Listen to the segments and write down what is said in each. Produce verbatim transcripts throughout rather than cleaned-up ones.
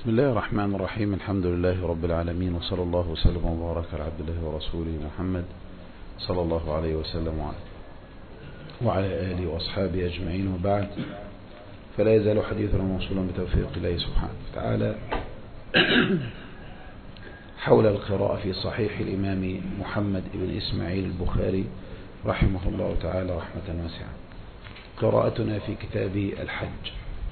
بسم الله الرحمن الرحيم. الحمد لله رب العالمين، وصلى الله وسلم وبارك على عبد الله ورسوله محمد صلى الله عليه وسلم وعلى آله وأصحابه أجمعين، وبعد، فلا يزال حديثنا موصولا بتوفيق الله سبحانه وتعالى حول القراءة في صحيح الإمام محمد بن إسماعيل البخاري رحمه الله تعالى رحمة واسعة. قراءتنا في كتاب الحج.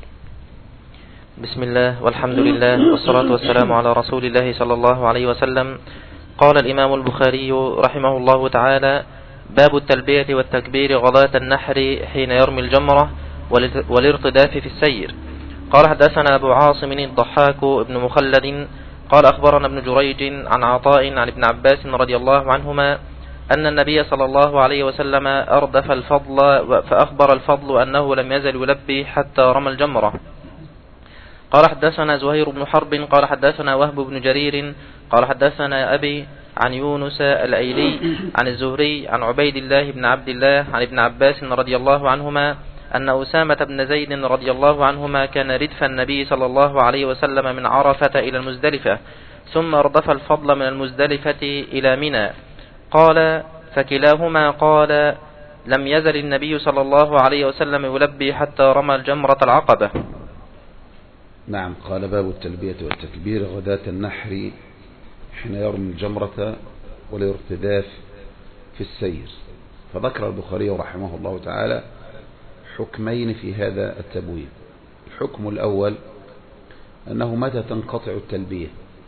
بسم الله والحمد لله والصلاة والسلام على رسول الله صلى الله عليه وسلم. قال الإمام البخاري رحمه الله تعالى: باب التلبية والتكبير غداة النحر حين يرمي الجمرة والارتداف في السير. قال حدثنا أبو عاصم الضحاك بن مخلد قال أخبرنا ابن جريج عن عطاء عن ابن عباس رضي الله عنهما أن النبي صلى الله عليه وسلم أردف الفضل، فأخبر الفضل أنه لم يزل يلبي حتى رمى الجمرة. قال حدثنا زهير بن حرب قال حدثنا وهب بن جرير قال حدثنا أبي عن يونس الأيلي عن الزهري عن عبيد الله بن عبد الله عن ابن عباس رضي الله عنهما أن أسامة بن زيد رضي الله عنهما كان ردف النبي صلى الله عليه وسلم من عرفة إلى المزدلفة، ثم أردف الفضل من المزدلفة إلى منى. قال: فكلاهما قال: لم يزل النبي صلى الله عليه وسلم يلبي حتى رمى الجمرة العقبة. نعم. قال: باب التلبية والتكبير غداة النحر حين يرمي الجمرة والارتداف في السير. فذكر البخاري رحمه الله تعالى حكمين في هذا التبويب. الحكم الأول أنه متى تنقطع التلبية؟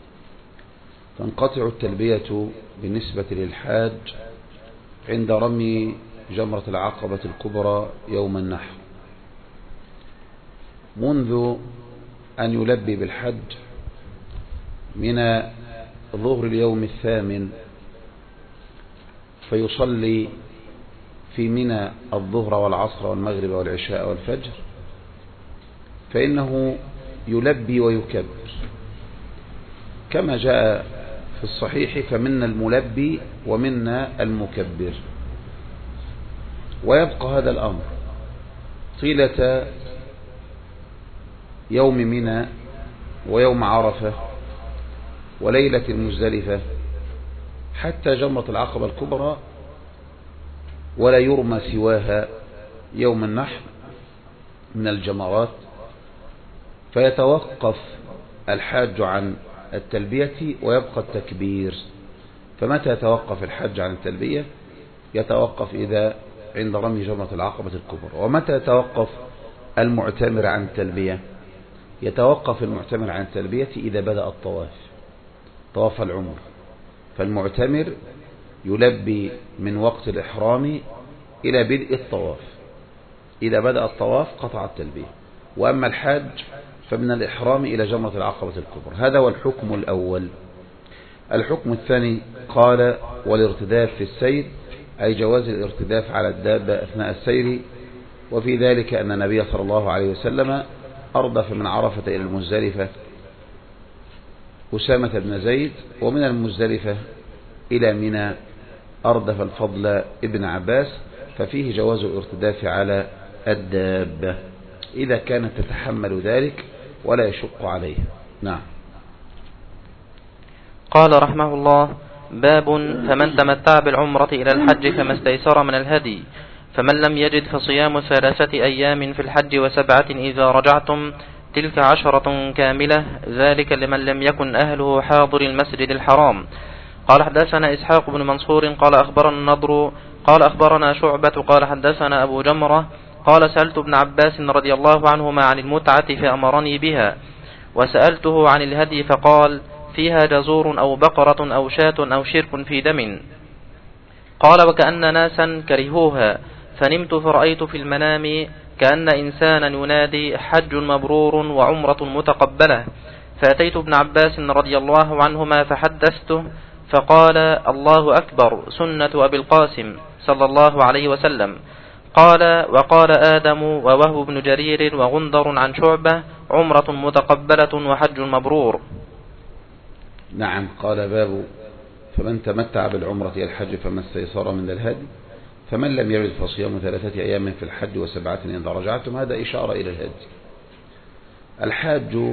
تنقطع التلبية بالنسبة للحاج عند رمي جمرة العقبة الكبرى يوم النحر، منذ أن يلبي بالحج من ظهر اليوم الثامن، فيصلي في منى الظهر والعصر والمغرب والعشاء والفجر، فإنه يلبي ويكبر كما جاء في الصحيح: فمنا الملبي ومنا المكبر. ويبقى هذا الأمر طيلة يوم منى ويوم عرفة وليلة المزدلفة حتى جمرة العقبة الكبرى، ولا يرمى سواها يوم النحر من الجمرات، فيتوقف الحاج عن التلبية ويبقى التكبير. فمتى يتوقف الحج عن التلبية؟ يتوقف إذا عند رمي جمرة العقبة الكبرى. ومتى يتوقف المعتمر عن التلبية؟ يتوقف المعتمر عن التلبية إذا بدأ الطواف، طواف العمر. فالمعتمر يلبي من وقت الإحرام إلى بدء الطواف، إذا بدأ الطواف قطع التلبية. وأما الحاج فمن الإحرام إلى جمرة العقبة الكبرى. هذا هو الحكم الأول. الحكم الثاني قال: والارتداف في السير، أي جواز الارتداف على الدابة أثناء السير. وفي ذلك أن النبي صلى الله عليه وسلم أردف من عرفة إلى المزدلفة أسامة بن زيد، ومن المزدلفة إلى منى أردف الفضل ابن عباس، ففيه جواز الارتداف على الدابة إذا كانت تتحمل ذلك ولا يشق عليها. نعم. قال رحمه الله: باب فمن تمتع بالعمرة إلى الحج فما استيسر من الهدي، فمن لم يجد فصيام ثلاثة أيام في الحج وسبعة إذا رجعتم، تلك عشرة كاملة، ذلك لمن لم يكن أهله حاضر المسجد الحرام. قال حدثنا إسحاق بن منصور قال أخبرنا النضر قال أخبرنا شعبة قال حدثنا أبو جمرة قال: سألت ابن عباس رضي الله عنهما عن المتعة فأمرني بها، وسألته عن الهدي فقال: فيها جزور أو بقرة أو شاة أو شرك في دم. قال: وكأن ناسا كرهوها، فنمت فرأيت في المنام كأن إنسانا ينادي: حج مبرور وعمرة متقبلة. فأتيت ابن عباس رضي الله عنهما فحدثته، فقال: الله أكبر، سنة أبي القاسم صلى الله عليه وسلم. قال: وقال آدم ووهب بن جرير وغندر عن شعبة: عمرة متقبلة وحج مبرور. نعم. قال: باب فمن تمتع بالعمرة إلى الحج فما استيسر من الهدي، فمن لم يجد فصيام ثلاثة أيام في الحج وسبعة إذا رجعتم. هذا إشارة إلى الهدي. الحاج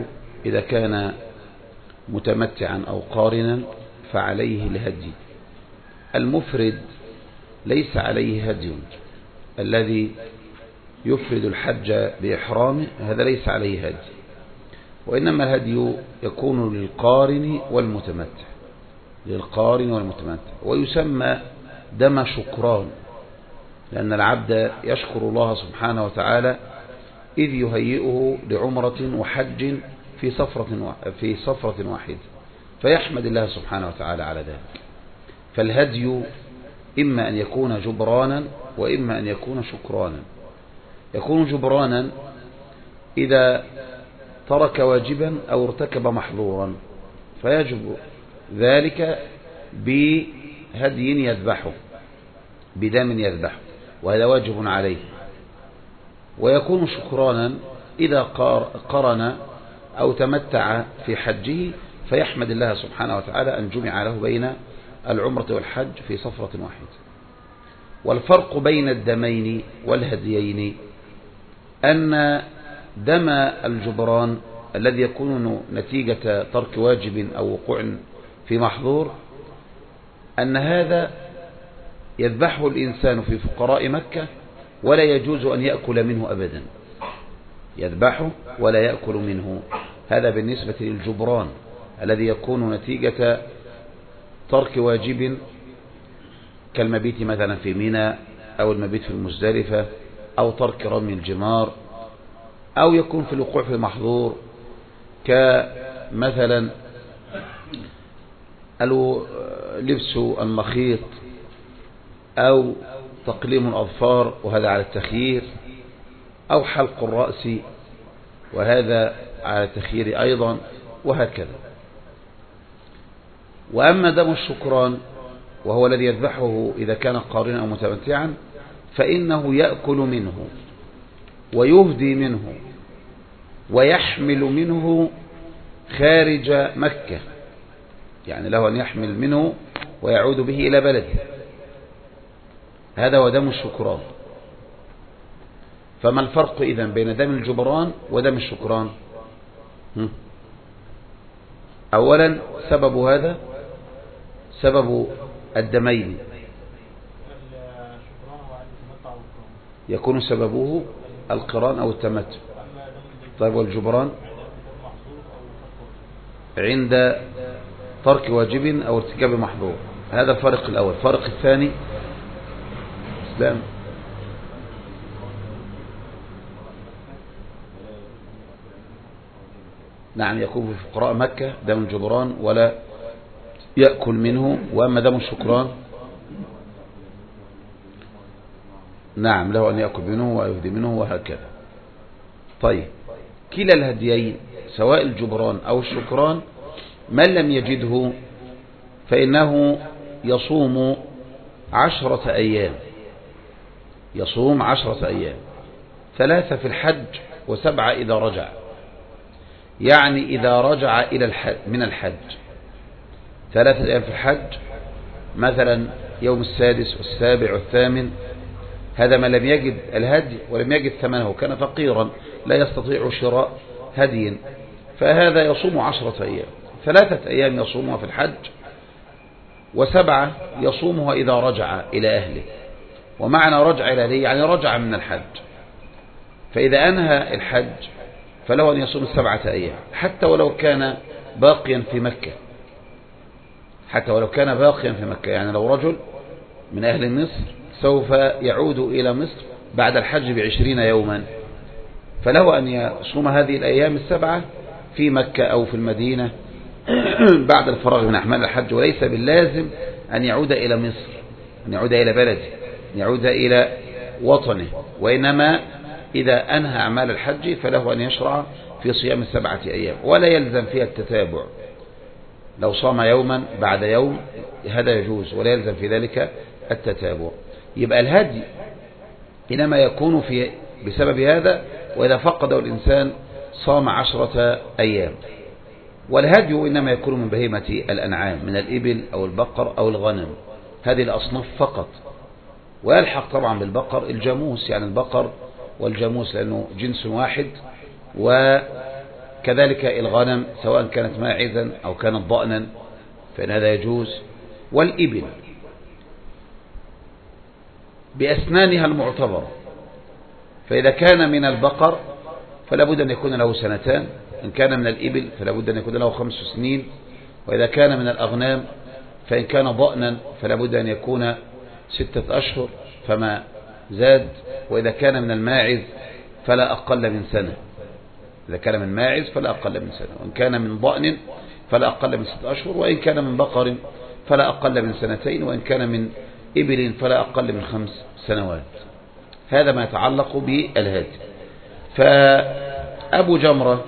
إذا كان متمتعا أو قارنا فعليه الهدي. المفرد ليس عليه هدي، الذي يفرد الحج بإحرامه هذا ليس عليه هدي، وإنما الهدي يكون للقارن والمتمتع، للقارن والمتمتع، ويسمى دم شكران، لأن العبد يشكر الله سبحانه وتعالى إذ يهيئه لعمرة وحج في صفرة في صفرة واحدة، فيحمد الله سبحانه وتعالى على ذلك. فالهدي إما أن يكون جبرانا وإما أن يكون شكرانا. يكون جبرانا إذا ترك واجبا أو ارتكب محظورا، فيجب ذلك بهدي يذبحه، بدم يذبحه، وهذا واجب عليه. ويكون شكرانا إذا قرن أو تمتع في حجه، فيحمد الله سبحانه وتعالى أن جمع له بين العمرة والحج في صفرة واحدة. والفرق بين الدمين والهديين أن دم الجبران الذي يكون نتيجة ترك واجب أو وقوع في محظور، أن هذا يذبحه الإنسان في فقراء مكة ولا يجوز أن يأكل منه أبدا، يذبحه ولا يأكل منه. هذا بالنسبة للجبران الذي يكون نتيجة ترك واجب كالمبيت مثلا في منى أو المبيت في المزدلفة أو ترك رمي الجمار، أو يكون في الوقوع في المحظور كمثلا لبس المخيط أو تقليم الأظفار وهذا على التخيير، أو حلق الرأس وهذا على التخيير أيضا، وهكذا. وأما دم الشكران وهو الذي يذبحه إذا كان قارنا أو متمتعا، فإنه يأكل منه ويهدي منه ويحمل منه خارج مكة، يعني له أن يحمل منه ويعود به إلى بلده. هذا هو دم الشكران. فما الفرق إذن بين دم الجبران ودم الشكران؟ أولا سبب هذا سبب الدمين يكون سببه القران أو التمتع. طيب والجبران عند ترك واجب أو ارتكاب محظور. هذا الفرق الأول. الفرق الثاني اسلام نعم يكون في فقراء مكة دم الجبران ولا يأكل منه. وأما دم الشكران نعم له أن يأكل منه ويهدي منه وهكذا. طيب كلا الهديين سواء الجبران أو الشكران من لم يجده فإنه يصوم عشرة أيام، يصوم عشرة أيام، ثلاثة في الحج وسبعة إذا رجع، يعني إذا رجع إلى الحج من الحج ثلاثة أيام في الحج، مثلا يوم السادس والسابع والثامن، هذا ما لم يجد الهدي ولم يجد ثمنه، كان فقيرا لا يستطيع شراء هدي، فهذا يصوم عشرة أيام. ثلاثة أيام يصومها في الحج وسبعة يصومها إذا رجع إلى أهله. ومعنى رجع إلى أهله يعني رجع من الحج، فإذا أنهى الحج فله أن يصوم السبعة أيام حتى ولو كان باقيا في مكة، حتى ولو كان باقيا في مكة. يعني لو رجل من أهل مصر سوف يعود إلى مصر بعد الحج بعشرين يوما، فله أن يصوم هذه الأيام السبعة في مكة أو في المدينة بعد الفراغ من أعمال الحج، وليس باللازم أن يعود إلى مصر، أن يعود إلى بلده، أن يعود إلى وطنه، وإنما إذا أنهى أعمال الحج فله أن يشرع في صيام السبعة أيام، ولا يلزم فيها التتابع. لو صام يوما بعد يوم هذا يجوز، ولا يلزم في ذلك التتابع. يبقى الهدي إنما يكون في بسبب هذا، وإذا فقده الإنسان صام عشرة أيام. والهدي إنما يكون من بهيمة الأنعام، من الإبل أو البقر أو الغنم، هذه الأصناف فقط. ويلحق طبعا بالبقر الجاموس، يعني البقر والجاموس لأنه جنس واحد كذلك الغنم سواء كانت ماعزا أو كانت ضأنا فإن هذا يجوز. والإبل بأسنانها المعتبرة، فإذا كان من البقر فلا بد أن يكون له سنتان، إن كان من الإبل فلا بد أن يكون له خمس سنين، وإذا كان من الأغنام فإن كان ضأنا فلا بد أن يكون ستة أشهر فما زاد، وإذا كان من الماعز فلا أقل من سنة، إذا كان من ماعز فلا أقل من سنة، وإن كان من ضأن فلا أقل من ستة أشهر، وإن كان من بقر فلا أقل من سنتين، وإن كان من إبل فلا أقل من خمس سنوات. هذا ما يتعلق بالهدي. فأبو جمرة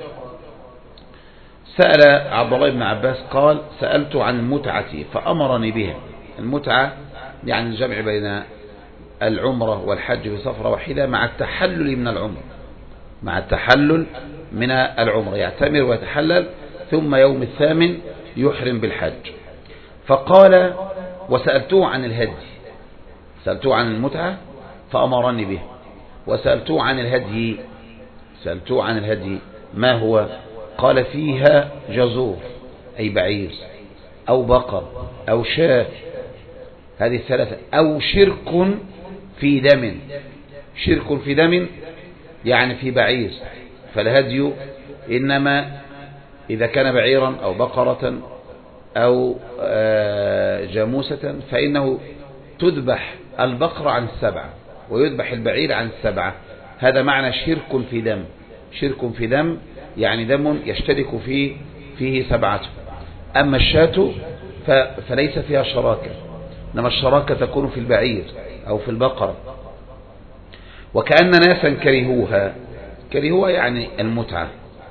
سأل عبد الله بن عباس قال سألت عن المتعة فأمرني بها. المتعة يعني الجمع بين العمرة والحج في سفرة واحدة مع التحلل من العمرة، مع التحلل من العمرة، يعتمر ويتحلل ثم يوم الثامن يحرم بالحج. فقال وسألته عن الهدي، سألته عن المتعة فأمرني به، وسألته عن الهدي، سألته عن الهدي ما هو؟ قال فيها جزور أي بعير أو بقر أو شاة، هذه الثلاثة، أو شرك في دم. شرك في دم يعني في بعير، فالهدي إنما إذا كان بعيرا أو بقرة أو جاموسة فإنه تذبح البقرة عن السبعة ويذبح البعير عن السبعة. هذا معنى شرك في دم. شرك في دم يعني دم يشترك فيه فيه سبعة. أما الشاة فليس فيها شراكة، إنما الشراكة تكون في البعير أو في البقرة. وكأن ناسا كرهوها، كرهوها يعني المتعة.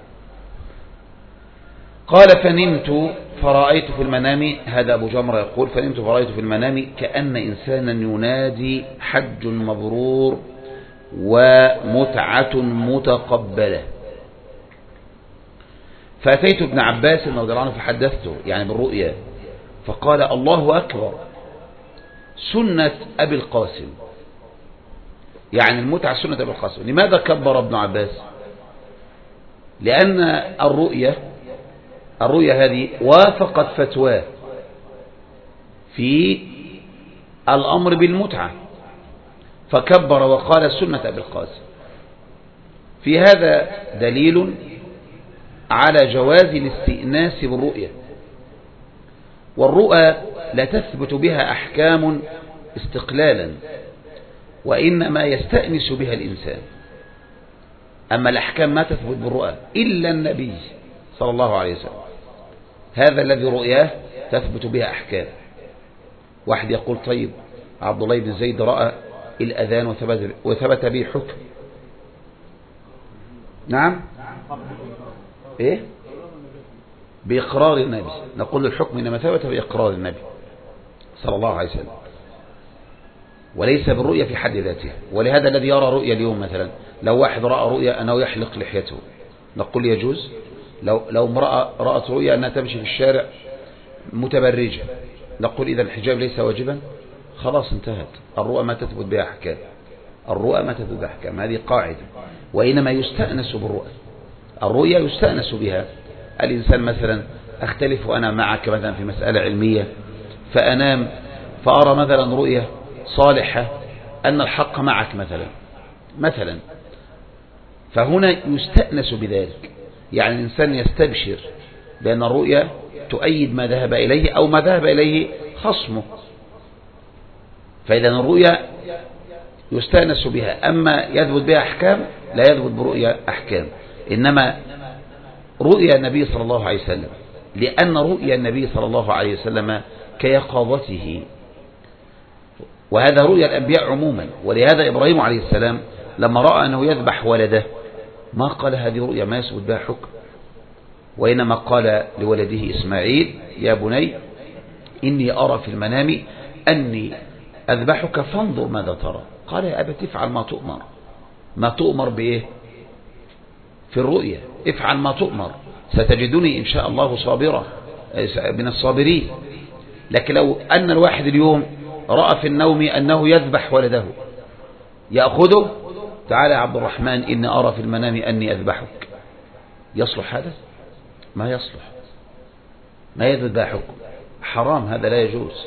قال فنمت فرأيت في المنام، هذا أبو جمرة يقول فنمت فرأيت في المنام كأن إنسانا ينادي حج مبرور ومتعة متقبلة. فأتيت ابن عباس رضي الله عنه فحدثته يعني بالرؤيا، فقال الله أكبر سنة أبي القاسم، يعني المتعة سنة أبي القاسم. لماذا كبر ابن عباس؟ لأن الرؤيا الرؤيا هذه وافقت فتواه في الأمر بالمتعة، فكبر وقال سنة أبي القاسم. في هذا دليل على جواز الاستئناس بالرؤيا، والرؤى لا تثبت بها أحكام استقلالا، وإنما يستأنس بها الإنسان. أما الأحكام ما تثبت بالرؤى إلا النبي صلى الله عليه وسلم، هذا الذي رؤياه تثبت بها أحكام. واحد يقول طيب عبد الله بن زيد رأى الأذان وثبت, وثبت به حكم. نعم إيه؟ بإقرار النبي، نقول الحكم إنما ثبت بإقرار النبي صلى الله عليه وسلم وليس بالرؤية في حد ذاتها. ولهذا الذي يرى رؤيا اليوم مثلا، لو واحد رأى رؤيا أنه يحلق لحيته نقول يجوز. لو لو امرأة رأت رؤيا أنها تمشي في الشارع متبرجة نقول إذا الحجاب ليس واجبا، خلاص انتهت. الرؤى ما تثبت بها أحكام، الرؤى ما تثبت بها أحكام، هذه قاعدة. وإنما يستأنس بالرؤى، الرؤيا يستأنس بها. الإنسان مثلا أختلف أنا معك مثلا في مسألة علمية، فأنام فأرى مثلا رؤيا صالحة أن الحق معك مثلا مثلا فهنا يستأنس بذلك، يعني الإنسان يستبشر بأن الرؤيا تؤيد ما ذهب إليه أو ما ذهب إليه خصمه، فإذا الرؤيا يستأنس بها. أما يثبت بها أحكام لا يثبت برؤيا أحكام، إنما رؤيا النبي صلى الله عليه وسلم، لأن رؤيا النبي صلى الله عليه وسلم كيقظته، وهذا رؤيا الأنبياء عموما. ولهذا إبراهيم عليه السلام لما رأى أنه يذبح ولده ما قال هذه رؤيا ما يثبت بها حكم، وإنما قال لولده إسماعيل يا بني إني أرى في المنام أني أذبحك فانظر ماذا ترى. قال يا أبت افعل ما تؤمر. ما تؤمر بإيه؟ في الرؤيا افعل ما تؤمر، ستجدني إن شاء الله صابرا من الصابرين. لكن لو أن الواحد اليوم رأى في النوم أنه يذبح ولده يأخذه، تعالى يا عبد الرحمن إني أرى في المنام أني أذبحك، يصلح هذا؟ ما يصلح، ما يثبت بها حكم، حرام، هذا لا يجوز،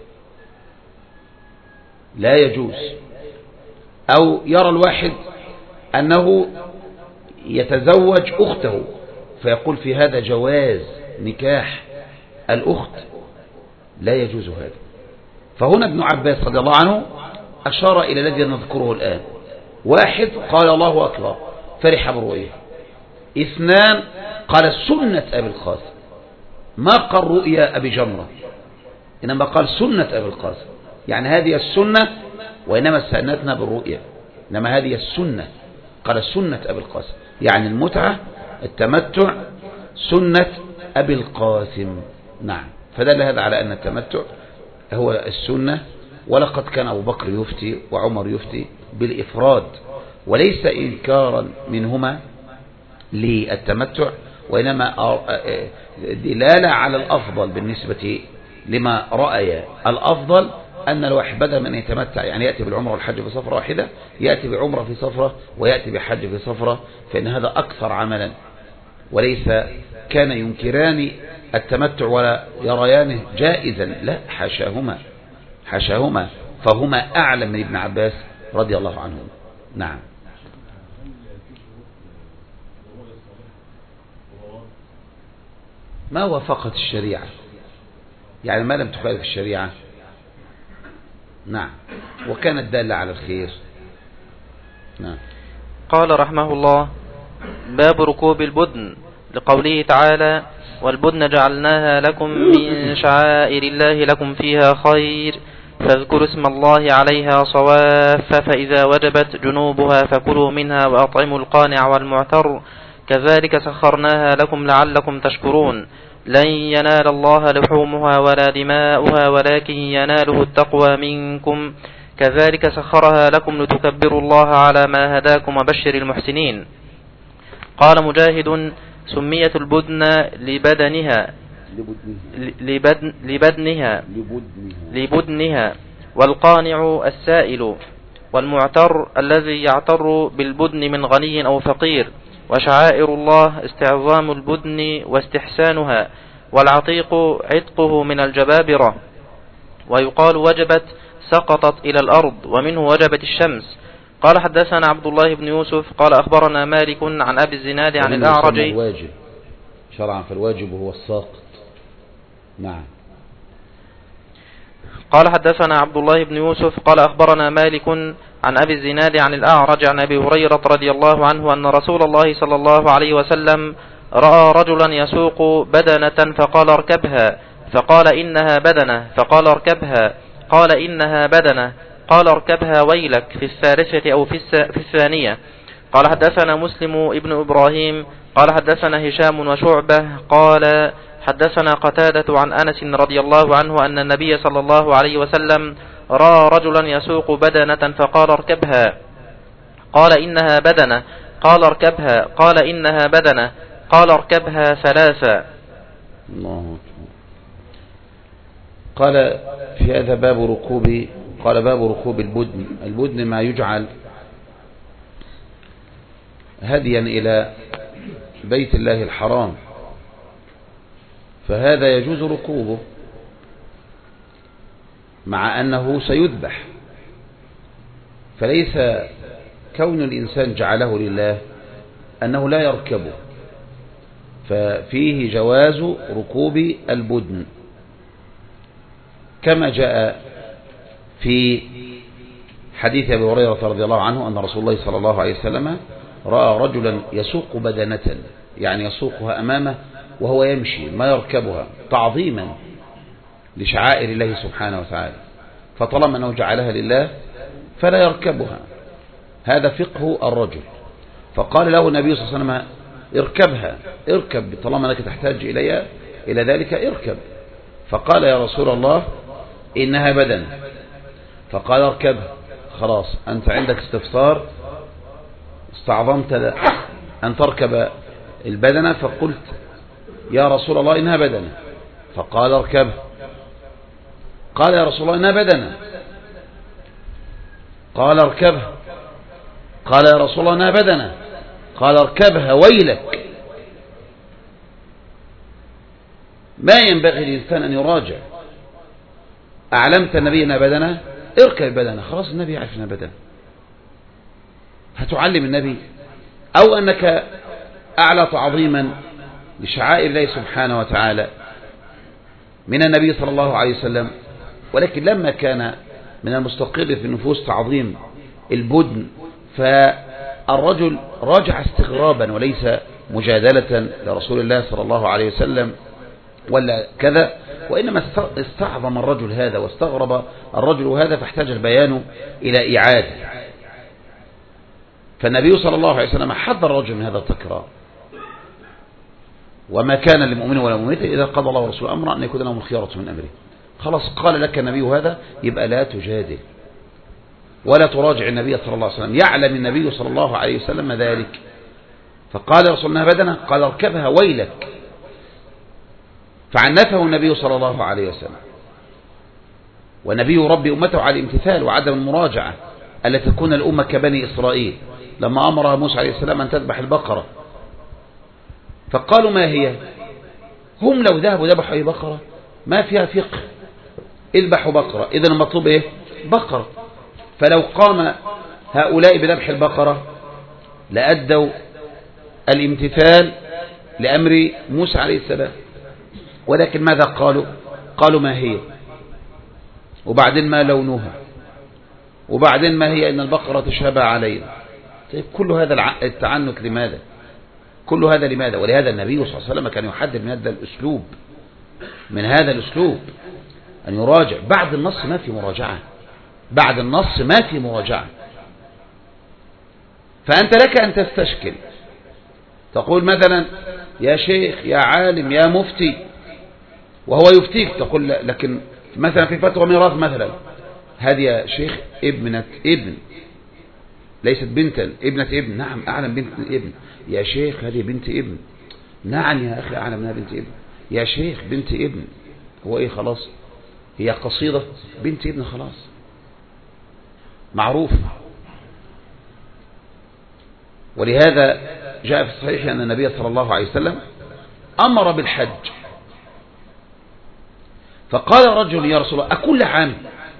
لا يجوز. أو يرى الواحد أنه يتزوج أخته فيقول في هذا جواز نكاح الأخت، لا يجوز هذا. فهنا ابن عباس رضي الله عنه أشار إلى الذي نذكره الآن. واحد قال الله أكبر فرح برؤيه، اثنان قال سنة أبي القاسم، ما قال رؤيا أبي جمرة، إنما قال سنة أبي القاسم، يعني هذه السنة، وإنما استأنتنا بالرؤيا، إنما هذه السنة، قال سنة أبي القاسم، يعني المتعة التمتع سنة أبي القاسم. نعم، فدل هذا على أن التمتع هو السنة. ولقد كان أبو بكر يفتي وعمر يفتي بالإفراد، وليس إنكارا منهما للتمتع، وإنما دلالة على الأفضل بالنسبة لما رأي. الأفضل أن الواحد بدل من يتمتع، يعني يأتي بالعمرة والحج في سفرة واحدة، يأتي بعمرة في سفرة ويأتي بحج في سفرة، فإن هذا أكثر عملا. وليس كان ينكران التمتع ولا يريانه جائزا، لا، حاشاهما حاشاهما، فهما أعلم من ابن عباس رضي الله عنهم. نعم. ما وافقت الشريعة، يعني ما لم تخالف الشريعة، نعم، وكانت دالة على الخير. نعم. قال رحمه الله: باب ركوب البدن، لقوله تعالى: والبدن جعلناها لكم من شعائر الله لكم فيها خير فاذكروا اسم الله عليها صواف فإذا وجبت جنوبها فكلوا منها وأطعموا القانع والمعتر كذلك سخرناها لكم لعلكم تشكرون لن ينال الله لحومها ولا دماؤها ولكن يناله التقوى منكم كذلك سخرها لكم لتكبروا الله على ما هداكم وبشر المحسنين. قال مجاهد: سميت البدن لبدنها لبدن لبدنها لبدنها والقانع السائل والمعتر الذي يعتر بالبدن من غني أو فقير. وشعائر الله استعظام البدن واستحسانها، والعتيق عتقه من الجبابرة. ويقال وجبت سقطت إلى الأرض، ومنه وجبت الشمس. قال حدثنا عبد الله بن يوسف قال أخبرنا مالك عن أبي الزناد عن الأعرج. الواجب شرعا، فالواجب هو الساقط. نعم. قال حدثنا عبد الله بن يوسف قال أخبرنا مالك عن أبي الزناد عن الأعرج عن أبي هريرة رضي الله عنه أن رسول الله صلى الله عليه وسلم رأى رجلا يسوق بدنة فقال اركبها، فقال إنها بدنة، فقال اركبها، قال إنها بدنة، قال اركبها ويلك، في الثالثة أو في الثانية. قال حدثنا مسلم ابن إبراهيم قال حدثنا هشام وشعبة قال حدثنا قتادة عن أنس رضي الله عنه أن النبي صلى الله عليه وسلم رأى رجلا يسوق بدنة فقال اركبها، قال إنها بدنة، قال اركبها، قال إنها بدنة، قال اركبها ثلاثا. الله أكبر. قال في هذا باب ركوب، قال باب ركوب البدن. البدن ما يجعل هديا إلى بيت الله الحرام، فهذا يجوز ركوبه مع أنه سيذبح، فليس كون الإنسان جعله لله أنه لا يركبه، ففيه جواز ركوب البدن كما جاء في حديث أبي هريرة رضي الله عنه أن رسول الله صلى الله عليه وسلم رأى رجلا يسوق بدنة، يعني يسوقها أمامه وهو يمشي، ما يركبها، تعظيما لشعائر الله سبحانه وتعالى، فطالما أنه جعلها لله فلا يركبها. هذا فقه الرجل. فقال له النبي صلى الله عليه وسلم اركبها، اركب طالما أنك تحتاج إليها إلى ذلك اركب. فقال يا رسول الله إنها بدن، فقال اركبها. خلاص أنت عندك استفسار، استعظمت أن تركب البدنة، فقلت يا رسول الله إنها بدنة، فقال اركبها. قال يا رسول الله إنها بدنة، قال اركبها. قال يا رسول الله إنها بدنة، قال اركبها ويلك، ما ينبغي للإنسان أن يراجع. أعلمت النبي أن بدنه، اركب بدنه، خلاص النبي يعرف أن بدنه. هتعلم النبي، أو أنك أعلى تعظيما لشعائر الله سبحانه وتعالى من النبي صلى الله عليه وسلم، ولكن لما كان من المستقر في النفوس تعظيم البدن، فالرجل راجع استغرابا وليس مجادلة لرسول الله صلى الله عليه وسلم ولا كذا، وإنما استعظم الرجل هذا واستغرب الرجل هذا، فاحتاج البيان إلى إعادة. فالنبي صلى الله عليه وسلم حذر الرجل من هذا التكرار. وما كان للمؤمن ولا مؤمنة إذا قضى الله ورسوله أمرا أن يكون لهم الخيارة من أمره. خلاص قال لك النبي هذا، يبقى لا تجادل ولا تراجع النبي صلى الله عليه وسلم. يعلم النبي صلى الله عليه وسلم ذلك، فقال رسول الله بدنه، قال اركبها ويلك، فعنفه النبي صلى الله عليه وسلم. والنبي ربي أمته على الامتثال وعدم المراجعة التي تكون الأمة كبني إسرائيل لما أمر موسى عليه السلام أن تذبح البقرة، فقالوا ما هي؟ هم لو ذهبوا ذبحوا أي بقرة ما فيها فقه، اذبحوا بقرة، إذن المطلوب إيه؟ بقرة. فلو قام هؤلاء بذبح البقرة لأدوا الامتثال لأمر موسى عليه السلام، ولكن ماذا قالوا؟ قالوا ما هي، وبعدين ما لونها، وبعدين ما هي إن البقرة تشابه علينا. طيب كل هذا التعنت لماذا؟ كل هذا لماذا؟ ولهذا النبي صلى الله عليه وسلم كان يحذر من هذا الأسلوب، من هذا الأسلوب أن يراجع. بعد النص ما في مراجعة، بعد النص ما في مراجعة. فأنت لك أن تستشكل، تقول مثلا يا شيخ يا عالم يا مفتي، وهو يفتيك، تقول لكن مثلا في فتوى ميراث مثلا، هذه يا شيخ ابنة ابن ليست بنتا، ابنة ابن، نعم أعلم بنت ابن، يا شيخ هذه بنت ابن، نعم يا أخي أعلم أنها بنت ابن، يا شيخ بنت ابن، هو إيه خلاص هي قصيدة بنت ابن خلاص معروف. ولهذا جاء في الصحيح أن النبي صلى الله عليه وسلم أمر بالحج، فقال رجل يا رسول الله أكل عام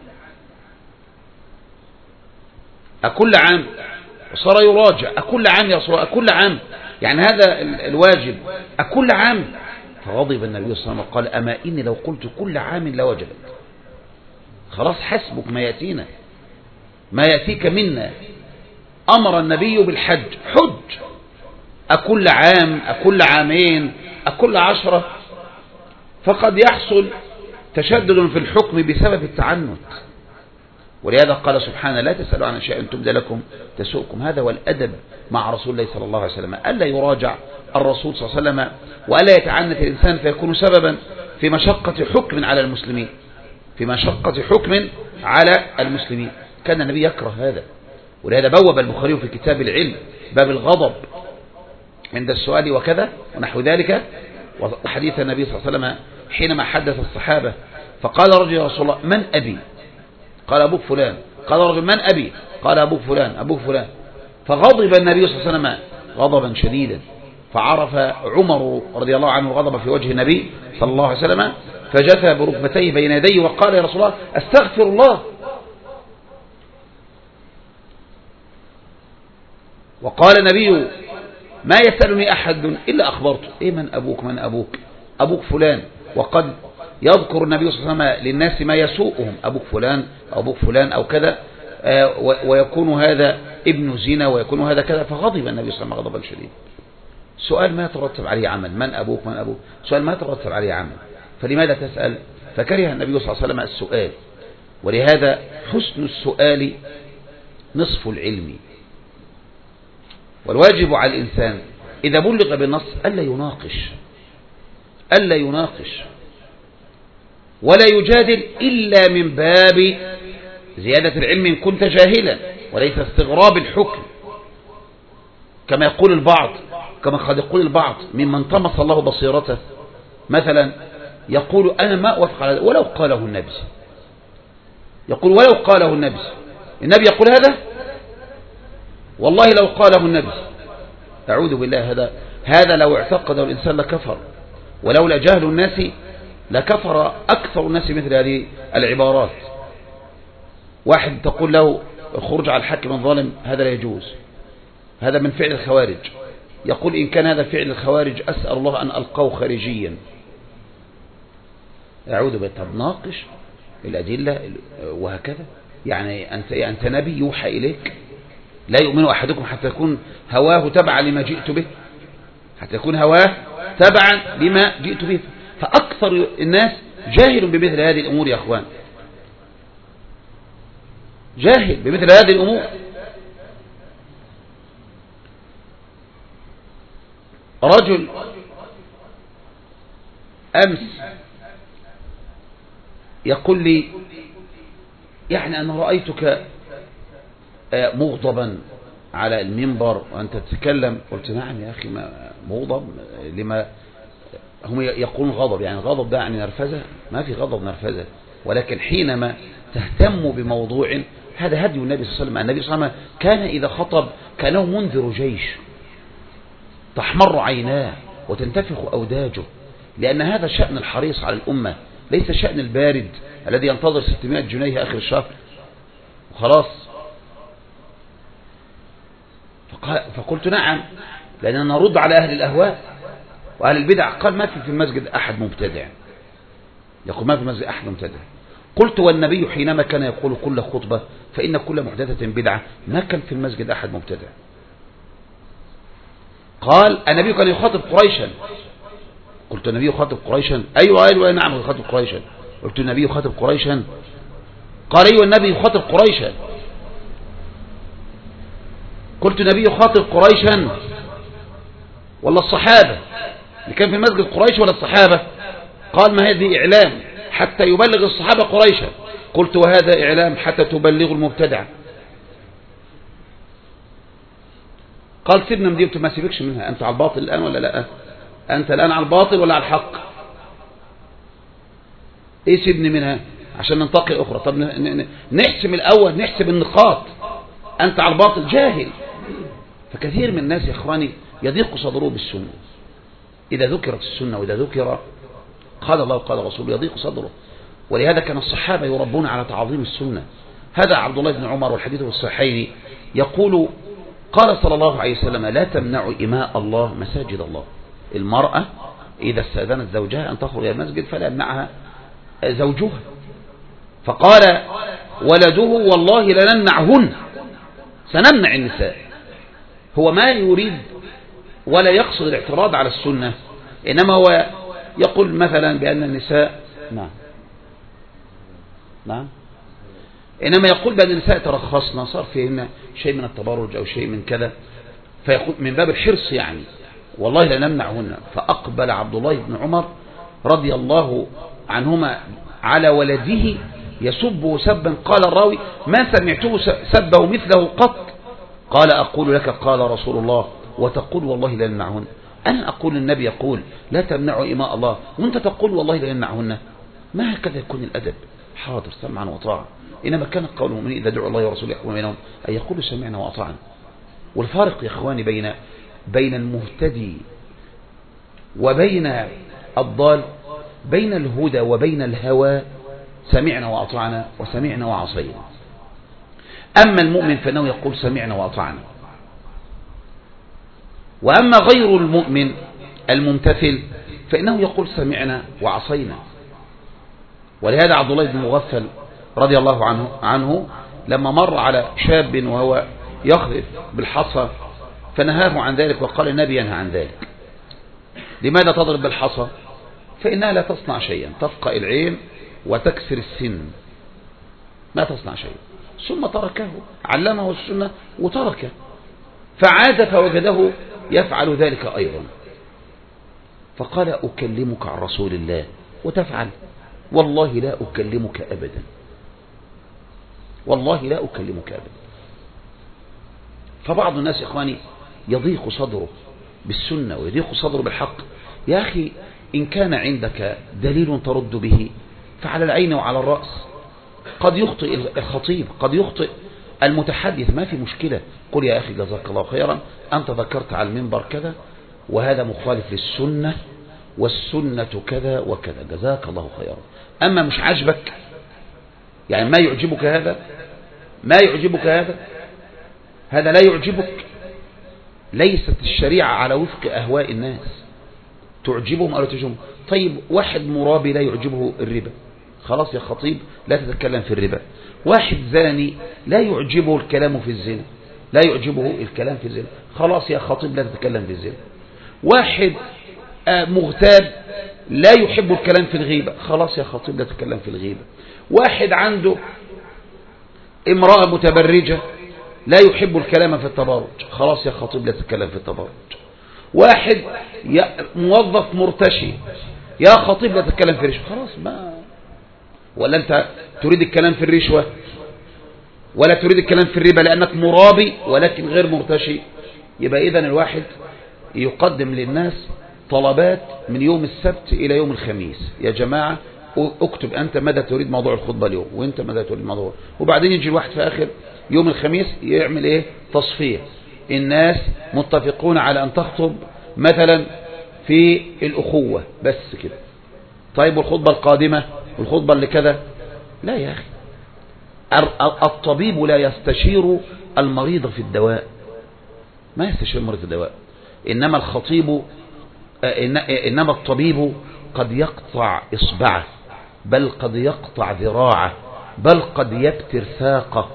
أكل عام، وصار يراجع أكل عام يا رسول الله أكل عام، يعني هذا الواجب أكل عام. فغضب النبي صلى الله عليه وسلم قال أما إني لو قلت كل عام لوجبت، خلاص حسبك ما يأتينا ما يأتيك منا. أمر النبي بالحج، حج أكل عام أكل عامين أكل عشرة، فقد يحصل تشدد في الحكم بسبب التعنت. ولهذا قال سبحانه لا تسألوا عن أشياء تبدى لكم تسؤكم. هذا هو الأدب مع رسول الله صلى الله عليه وسلم، ألا يراجع الرسول صلى الله عليه وسلم، وألا يتعنت الإنسان فيكون سببا في مشقة حكم على المسلمين، في مشقة حكم على المسلمين. كان النبي يكره هذا، ولهذا بوب البخاري في كتاب العلم باب الغضب عند السؤال وكذا ونحو ذلك، وحديث النبي صلى الله عليه وسلم حينما حدث الصحابة فقال رجل يا رسول الله من أبي؟ قال أبوك فلان. قال رجل من أبي؟ قال أبوك فلان أبوك فلان. فغضب النبي صلى الله عليه وسلم غضبا شديدا، فعرف عمر رضي الله عنه الغضب في وجه النبي صلى الله عليه وسلم، فجثى بركبتيه بين يديه وقال يا رسول الله استغفر الله. وقال النبي ما يسألني أحد إلا أخبرته. إيه من أبوك؟ من أبوك؟ أبوك فلان. وقد يذكر النبي صلى الله عليه وسلم للناس ما يسوءهم، أبوك فلان أو أبوك فلان أو كذا، ويكون هذا ابن زنا ويكون هذا كذا. فغضب النبي صلى الله عليه وسلم غضبا شديدا. سؤال ما يترتب عليه عمل، من أبوك من أبوك، سؤال ما يترتب عليه عمل، فلماذا تسأل؟ فكره النبي صلى الله عليه وسلم السؤال. ولهذا حسن السؤال نصف العلم. والواجب على الإنسان إذا بلغ بالنص ألا يناقش ألا يناقش ولا يجادل إلا من باب زيادة العلم إن كنت جاهلا، وليس استغراب الحكم كما يقول البعض كما قد يقول البعض ممن طمس الله بصيرته، مثلا يقول أنا ما أوافق على ولو قاله النبي، يقول ولو قاله النبي النبي يقول هذا، والله لو قاله النبي. أعوذ بالله، هذا هذا لو اعتقده الإنسان لكفر، ولولا جهل الناس لكفر أكثر الناس مثل هذه العبارات. واحد تقول له الخروج على الحاكم الظالم هذا لا يجوز، هذا من فعل الخوارج. يقول إن كان هذا فعل الخوارج أسأل الله أن ألقاه خارجيا. أعوذ بالله. طب ناقش الأدلة وهكذا. يعني أنت, أنت نبي يوحى إليك، لا يؤمن أحدكم حتى يكون هواه تبعا لما جئت به، حتى يكون هواه تبعا لما جئت به. فأكثر الناس جاهل بمثل هذه الأمور يا أخوان، جاهل بمثل هذه الأمور. رجل أمس يقول لي يعني أنا رأيتك مغضبا على المنبر وأنت تتكلم. قلت نعم يا أخي، ما مغضب لما هم يقولون غضب، يعني غضب ده يعني نرفزة؟ ما في غضب نرفزة، ولكن حينما تهتم بموضوع، هذا هدي النبي صلى الله عليه وسلم. النبي صلى الله عليه وسلم كان إذا خطب كانه منذر جيش تحمر عيناه وتنتفخ أوداجه، لأن هذا شأن الحريص على الأمة، ليس شأن البارد الذي ينتظر ستمائة جنيه آخر الشهر وخلاص. فقلت نعم، لأننا نرد على أهل الأهواء وأهل البدع. قال ما في في المسجد أحد مبتدع، يقول ما في المسجد أحد مبتدع. قلت والنبي حينما كان يقول كل خطبة فإن كل محدثة بدعة، ما كان في المسجد أحد مبتدع. قال النبي كان يخاطب قريشا. قلت النبي يخاطب قريشا؟ أيوة أيوة نعم يخاطب قريشا. قلت النبي يخاطب قريشا؟ قال أيوة النبي يخاطب قريشا. قلت النبي يخاطب قريشا ولا الصحابة اللي كان في المسجد، قريش ولا الصحابة؟ قال ما هذه إعلام حتى يبلغ الصحابة قريشا. قلت وهذا إعلام حتى تبلغ المبتدع. قال سيبنا من دي، ما سيبكش منها، أنت على الباطل الآن ولا لا؟ أنت الآن على الباطل ولا على الحق؟ إيه سيبني منها عشان ننتقي أخرى. طب نحسم الأول، نحسب النقاط. أنت على الباطل جاهل. فكثير من الناس يا إخواني يضيق صدره بالسنة، إذا ذكرت السنة وإذا ذكر قال الله قال رسوله يضيق صدره. ولهذا كان الصحابة يربون على تعظيم السنة. هذا عبد الله بن عمر والحديث الصحيحين يقول قال صلى الله عليه وسلم لا تمنعوا إماء الله مساجد الله. المرأة إذا استأذنت زوجها أن تخرج إلى المسجد فلا يمنعها زوجها. فقال ولده والله لنمنعهن، سنمنع النساء. هو ما يريد ولا يقصد الاعتراض على السنة، إنما هو يقول مثلا بأن النساء نعم نعم إنما يقول بأن النساء ترخصنا، صار فيهن شيء من التبرج أو شيء من كذا، فيقول من باب الحرص يعني والله لنمنعهن. فأقبل عبد الله بن عمر رضي الله عنهما على ولده يسبه سبا، قال الراوي ما سمعته سبه مثله قط. قال أقول لك قال رسول الله وتقول والله لا نمنعهن؟ أنا أقول النبي يقول لا تمنعوا إماء الله وأنت تقول والله لا نمنعهن؟ ما هكذا يكون الأدب. حاضر سمعا وطاعا، إنما كان قول المؤمنين إذا دعوا الله ورسوله يحكم بينهم أن يقولوا سمعنا وأطعنا. والفارق يا إخواني بين بين المهتدي وبين الضال، بين الهدى وبين الهوى سمعنا وأطعنا وسمعنا وعصينا. أما المؤمن فإنه يقول سمعنا وأطعنا، وأما غير المؤمن الممتثل فإنه يقول سمعنا وعصينا. ولهذا عبد الله بن مغفل رضي الله عنه عنه لما مر على شاب وهو يخذف بالحصى فنهاه عن ذلك، وقال النبي ينهى عن ذلك. لماذا تضرب بالحصى؟ فإنها لا تصنع شيئا، تفقأ العين وتكسر السن، ما تصنع شيئا. ثم تركه، علمه السنة وتركه، فعاد فوجده يفعل ذلك أيضا. فقال أكلمك عن رسول الله وتفعل؟ والله لا أكلمك أبدا، والله لا أكلمك أبدا. فبعض الناس إخواني يضيق صدره بالسنة ويضيق صدره بالحق. يا أخي إن كان عندك دليل ترد به فعلى العين وعلى الرأس. قد يخطئ الخطيب، قد يخطئ المتحدث، ما في مشكلة. قل يا أخي جزاك الله خيرا، أنت ذكرت على المنبر كذا وهذا مخالف للسنة والسنة كذا وكذا، جزاك الله خيرا. أما مش عاجبك، يعني ما يعجبك هذا، ما يعجبك هذا، هذا لا يعجبك، ليست الشريعة على وفق أهواء الناس تعجبهم أو لا تعجبهم. طيب واحد مرابي لا يعجبه الربا، خلاص يا خطيب لا تتكلم في الربا. واحد زاني لا يعجبه الكلام في الزنا، لا يعجبه الكلام في الزنا، خلاص يا خطيب لا تتكلم في الزنا. واحد مغتاب لا يحب الكلام في الغيبة، خلاص يا خطيب لا تتكلم في الغيبة. واحد عنده امرأة متبرجة لا يحب الكلام في التبرج، خلاص يا خطيب لا تتكلم في التبرج. واحد موظف مرتشي، يا خطيب لا تتكلم في الرشوة، خلاص ما. ولا انت تريد الكلام في الرشوة ولا تريد الكلام في الربا لأنك مرابي ولكن غير مرتشي؟ يبقى إذن الواحد يقدم للناس طلبات من يوم السبت إلى يوم الخميس، يا جماعة اكتب أنت ماذا تريد موضوع الخطبة اليوم، وأنت ماذا تريد موضوع، وبعدين يجي الواحد في آخر يوم الخميس يعمل إيه؟ تصفية. الناس متفقون على أن تخطب مثلا في الأخوة بس كده، طيب والخطبة القادمة والخطبة اللي كذا؟ لا يا أخي، الطبيب لا يستشير المريض في الدواء، ما يستشير المريض في الدواء، إنما الخطيب إنما الطبيب قد يقطع إصبعه، بل قد يقطع ذراعه، بل قد يبتر ساقه.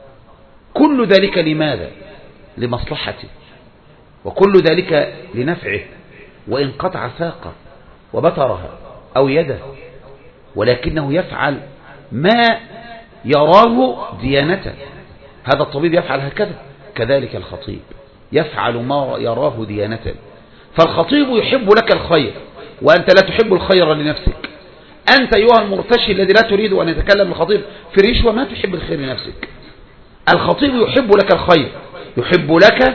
كل ذلك لماذا؟ لمصلحته، وكل ذلك لنفعه. وإن قطع ساقه وبترها أو يده، ولكنه يفعل ما يراه ديانته، هذا الطبيب يفعل هكذا. كذلك الخطيب يفعل ما يراه ديانته. فالخطيب يحب لك الخير وأنت لا تحب الخير لنفسك. أنت أيها المرتشي الذي لا تريد أن يتكلم الخطيب في الرشوة ما تحب الخير لنفسك. الخطيب يحب لك الخير، يحب لك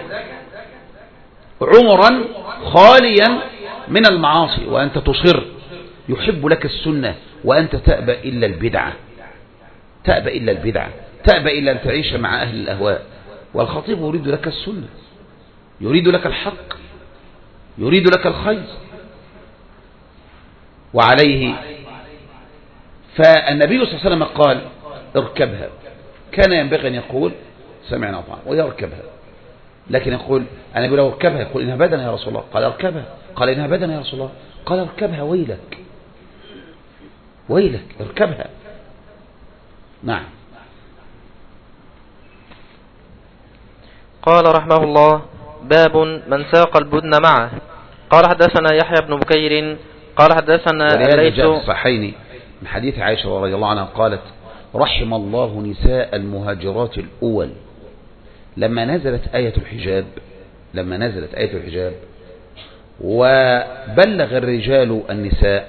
عمرا خاليا من المعاصي وأنت تصر، يحب لك السنة وأنت تأبى إلا البدعة، تأبى إلا البدعة، تأبى إلا أن تعيش مع أهل الأهواء. والخطيب يريد لك السنة، يريد لك الحق، يريد لك الخير. وعليه فالنبي صلى الله عليه وسلم قال اركبها، كان ينبغي أن يقول سمعنا وطعنا ويركبها، لكن يقول أنا أقول اركبها، يقول إنها بدنا يا رسول الله، قال اركبها، قال إنها بدنا يا رسول الله، قال اركبها ويلك ويلك اركبها. نعم. قال رحمه الله باب من ساق البدن معه. قال حدثنا يحيى بن بكير قال حدثنا الليث في الصحيحين من حديث عائشة رضي الله عنها قالت رحم الله نساء المهاجرات الأول لما نزلت آية الحجاب، لما نزلت آية الحجاب وبلغ الرجال النساء،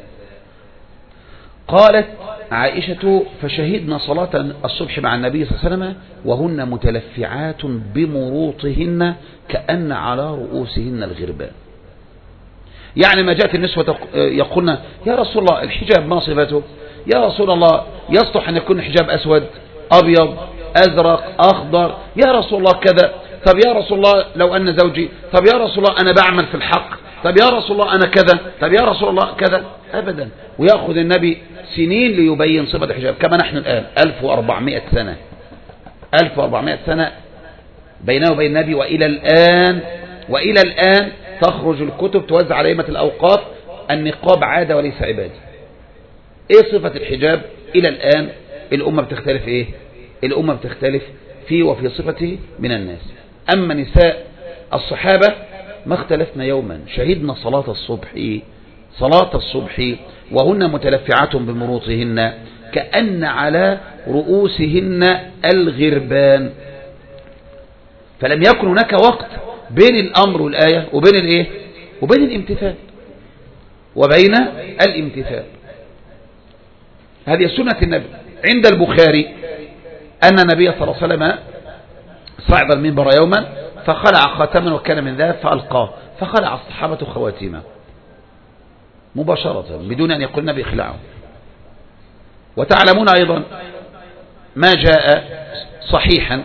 قالت عائشة فشهدنا صلاة الصبح مع النبي صلى الله عليه وسلم وهن متلفعات بمروطهن كأن على رؤوسهن الغربان. يعني ما جاءت النسوة يقولن يا رسول الله الحجاب ما صفته؟ يا رسول الله يصلح أن يكون حجاب أسود أبيض أزرق أخضر، يا رسول الله كذا، طب يا رسول الله لو أن زوجي، طب يا رسول الله أنا بعمل في الحق، طب يا رسول الله أنا كذا، طب يا رسول الله كذا. أبدا. ويأخذ النبي سنين ليبين صفة الحجاب كما نحن الآن ألف وأربعمائة سنة، ألف وأربعمائة سنة بينه وبين النبي، وإلى الآن وإلى الآن تخرج الكتب توزع على أئمة الأوقاف النقاب عادة وليس عبادة. إيه صفة الحجاب؟ إلى الآن الأمة بتختلف إيه؟ الأمة بتختلف فيه وفي صفته من الناس. أما نساء الصحابة ما اختلفنا يوما، شهدنا صلاة الصبح صلاة الصبح وهن متلفعات بمروطهن كأن على رؤوسهن الغربان. فلم يكن هناك وقت بين الأمر والآية وبين الإيه؟ وبين الامتثال، وبين الامتثال. هذه سنة النبي. عند البخاري أن النبي صلى الله عليه وسلم صعد المنبر يوما فخلع خاتما وكان من ذهب فألقاه، فخلع الصحابة خواتيمه مباشرة بدون أن يقول النبي اخلعه. وتعلمون أيضا ما جاء صحيحا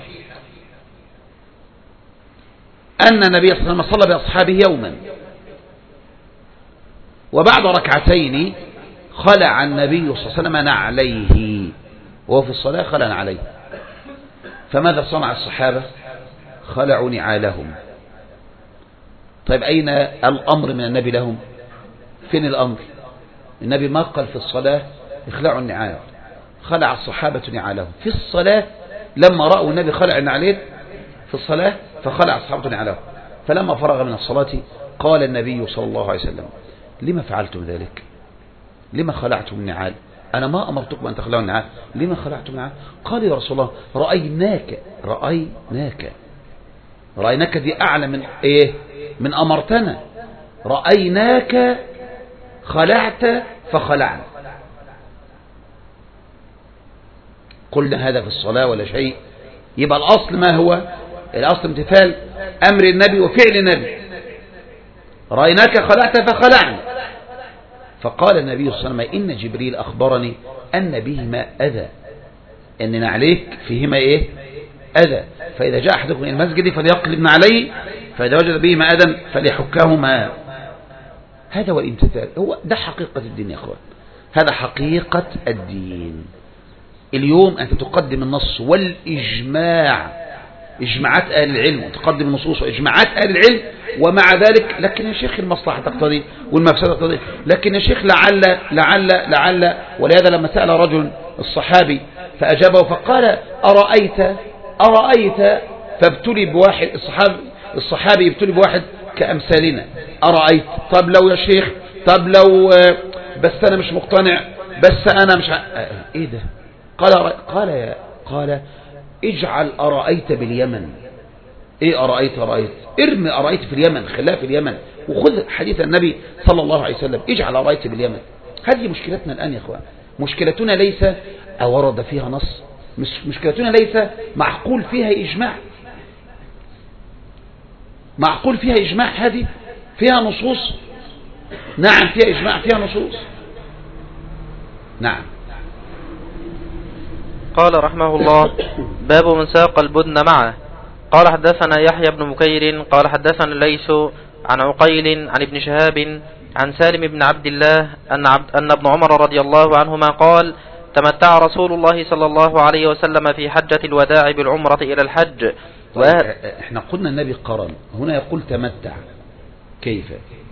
أن النبي صلى الله عليه وسلم صلى بأصحابه يوما وبعد ركعتين خلع النبي صلى الله عليه وسلم نعليه، وهو في الصلاة خلع نعليه. فماذا صنع الصحابة؟ خلعوا نعالهم. طيب أين الأمر من النبي لهم؟ فين الأمر؟ النبي ما قال في الصلاة اخلعوا النعال، خلع الصحابة نعالهم في الصلاة. لما رأوا النبي خلع النعالين في الصلاة فخلع الصحابة نعالهم. فلما فرغ من الصلاة قال النبي صلى الله عليه وسلم لما فعلتم ذلك؟ لما خلعتم النعال؟ أنا ما أمرتكم أن تخلعوا النعال، لما خلعتم النعال؟ قال يا رسول الله رأيناك رأيناك رأيناك دي أعلى من إيه؟ من أمرتنا. رأيناك خلعت فخلعنا. قلنا هذا في الصلاة ولا شيء. يبقى الأصل ما هو؟ الأصل امتثال أمر النبي وفعل النبي. رأيناك خلعت فخلعنا. فقال النبي صلى الله عليه وسلم إن جبريل أخبرني أن بهما أذى، أننا عليك فيهما إيه؟ أذى، فإذا جاء أحدكم إلى المسجد فليقلبن عليه، فإذا وجد بهما أذى فليحكهما. هذا هو الامتثال، هو ده حقيقة الدين يا أخوان، هذا حقيقة الدين. اليوم أنت تقدم النص والإجماع، إجماعات أهل العلم، وتقدم النصوص وإجماعات أهل العلم، ومع ذلك لكن يا شيخ المصلحة تقتضي والمفسدة تقتضي، لكن يا شيخ لعل لعل لعل. ولهذا لما سأل رجل الصحابي فأجابه فقال أرأيت أرأيت فابتلي بواحد، الصحابي الصحابي يبتلي بواحد كأمثالنا، أرأيت طب لو يا شيخ، طب لو بس أنا مش مقتنع، بس أنا مش ع... إيه ده؟ قال قال قال اجعل أرأيت باليمن. ايه أرأيت أرأيت؟ ارمي أرأيت في اليمن، خلاها في اليمن، وخذ حديث النبي صلى الله عليه وسلم اجعل أرأيت باليمن. هذه مشكلتنا الآن يا اخوان. مشكلتنا ليس أورد فيها نص، مشكلتنا ليس معقول فيها إجماع، معقول فيها إجماع، هذه فيها نصوص، نعم فيها إجماع، فيها نصوص، نعم. قال رحمه الله باب من ساق البدن معه. قال حدثنا يحيى بن بكير قال حدثنا ليس عن عقيل عن ابن شهاب عن سالم بن عبد الله أن, عبد أن ابن عمر رضي الله عنهما قال تمتع رسول الله صلى الله عليه وسلم في حجة الوداع بالعمرة إلى الحج. طيب احنا قلنا النبي قرن، هنا يقول تمتع، كيف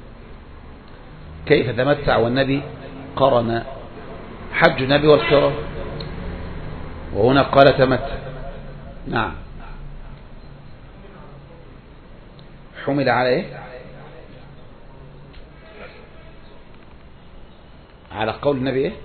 كيف تمتع والنبي قرن حج النبي والقران، وهنا قال تمتع. نعم، حمل على ايه؟ على قول النبي ايه؟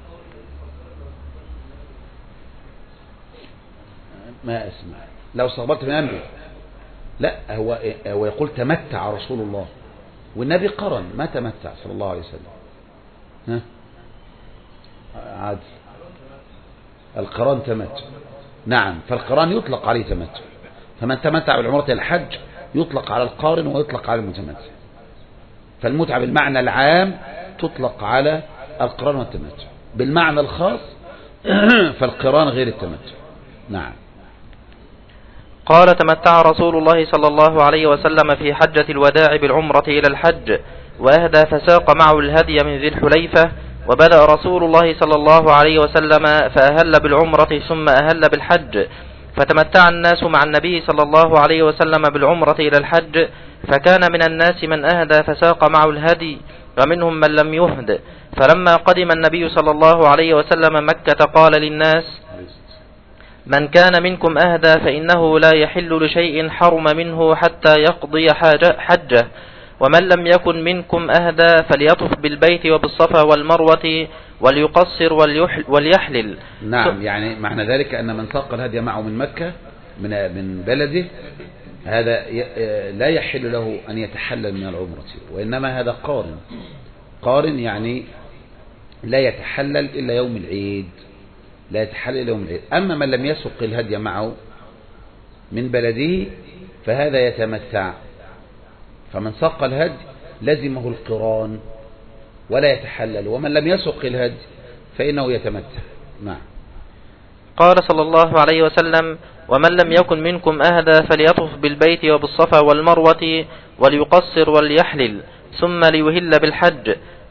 ما اسمع، لو استغبرت من امري. لا، هو إيه؟ هو يقول تمتع رسول الله، والنبي قرن ما تمتع صلى الله عليه وسلم. ها عادل، القران تمتع، نعم، فالقران يطلق عليه تمتع، فمن تمتع بالعمرة إلى الحج يطلق على القارن ويطلق على المتمتع. فالمتعة بالمعنى العام تطلق على القران والتمتع، بالمعنى الخاص فالقران غير التمتع. نعم. قال تمتع رسول الله صلى الله عليه وسلم في حجة الوداع بالعمرة إلى الحج، وأهدى فساق معه الهدي من ذي الحليفة، وبدأ رسول الله صلى الله عليه وسلم فأهل بالعمرة ثم أهل بالحج، فتمتع الناس مع النبي صلى الله عليه وسلم بالعمرة إلى الحج، فكان من الناس من أهدى فساق معه الهدي، ومنهم من لم يهد. فلما قدم النبي صلى الله عليه وسلم مكة قال للناس من كان منكم أهدى فإنه لا يحل لشيء حرم منه حتى يقضي حجه، ومن لم يكن منكم أهدى فليطف بالبيت وبالصفا والمروة وليقصر وليحلل. نعم، يعني معنى ذلك أن من ساق الهدي معه من مكة من من بلده هذا لا يحل له أن يتحلل من العمرة، وإنما هذا قارن. قارن يعني لا يتحلل إلا يوم العيد، لا يتحلل يوم العيد. أما من لم يسق الهدي معه من بلده فهذا يتمتع. فمن سق الهدي لزمه القران ولا يتحلل، ومن لم يسق الهدي فإنه يتمتع. نعم. قال صلى الله عليه وسلم ومن لم يكن منكم أهدى فليطف بالبيت وبالصفا والمروة وليقصر وليحلل ثم ليهل بالحج،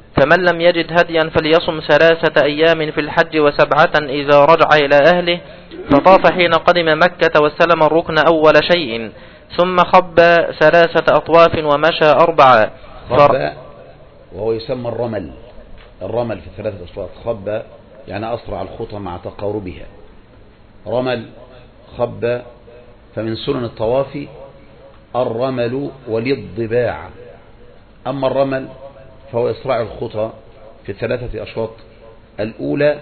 فمن لم يجد هديا فليصم ثلاثة أيام في الحج وسبعة إذا رجع إلى أهله. فطاف حين قدم مكة واستلم الركن أول شيء، ثم خب ثلاثة أطواف ومشى أربعة. خب وهو يسمى الرمل، الرمل في الثلاثة أشواط. خب يعني أسرع الخطى مع تقاربها. رمل خب. فمن سنن الطواف الرمل والاضباع. أما الرمل فهو إسراع الخطى في الثلاثة أشواط الأولى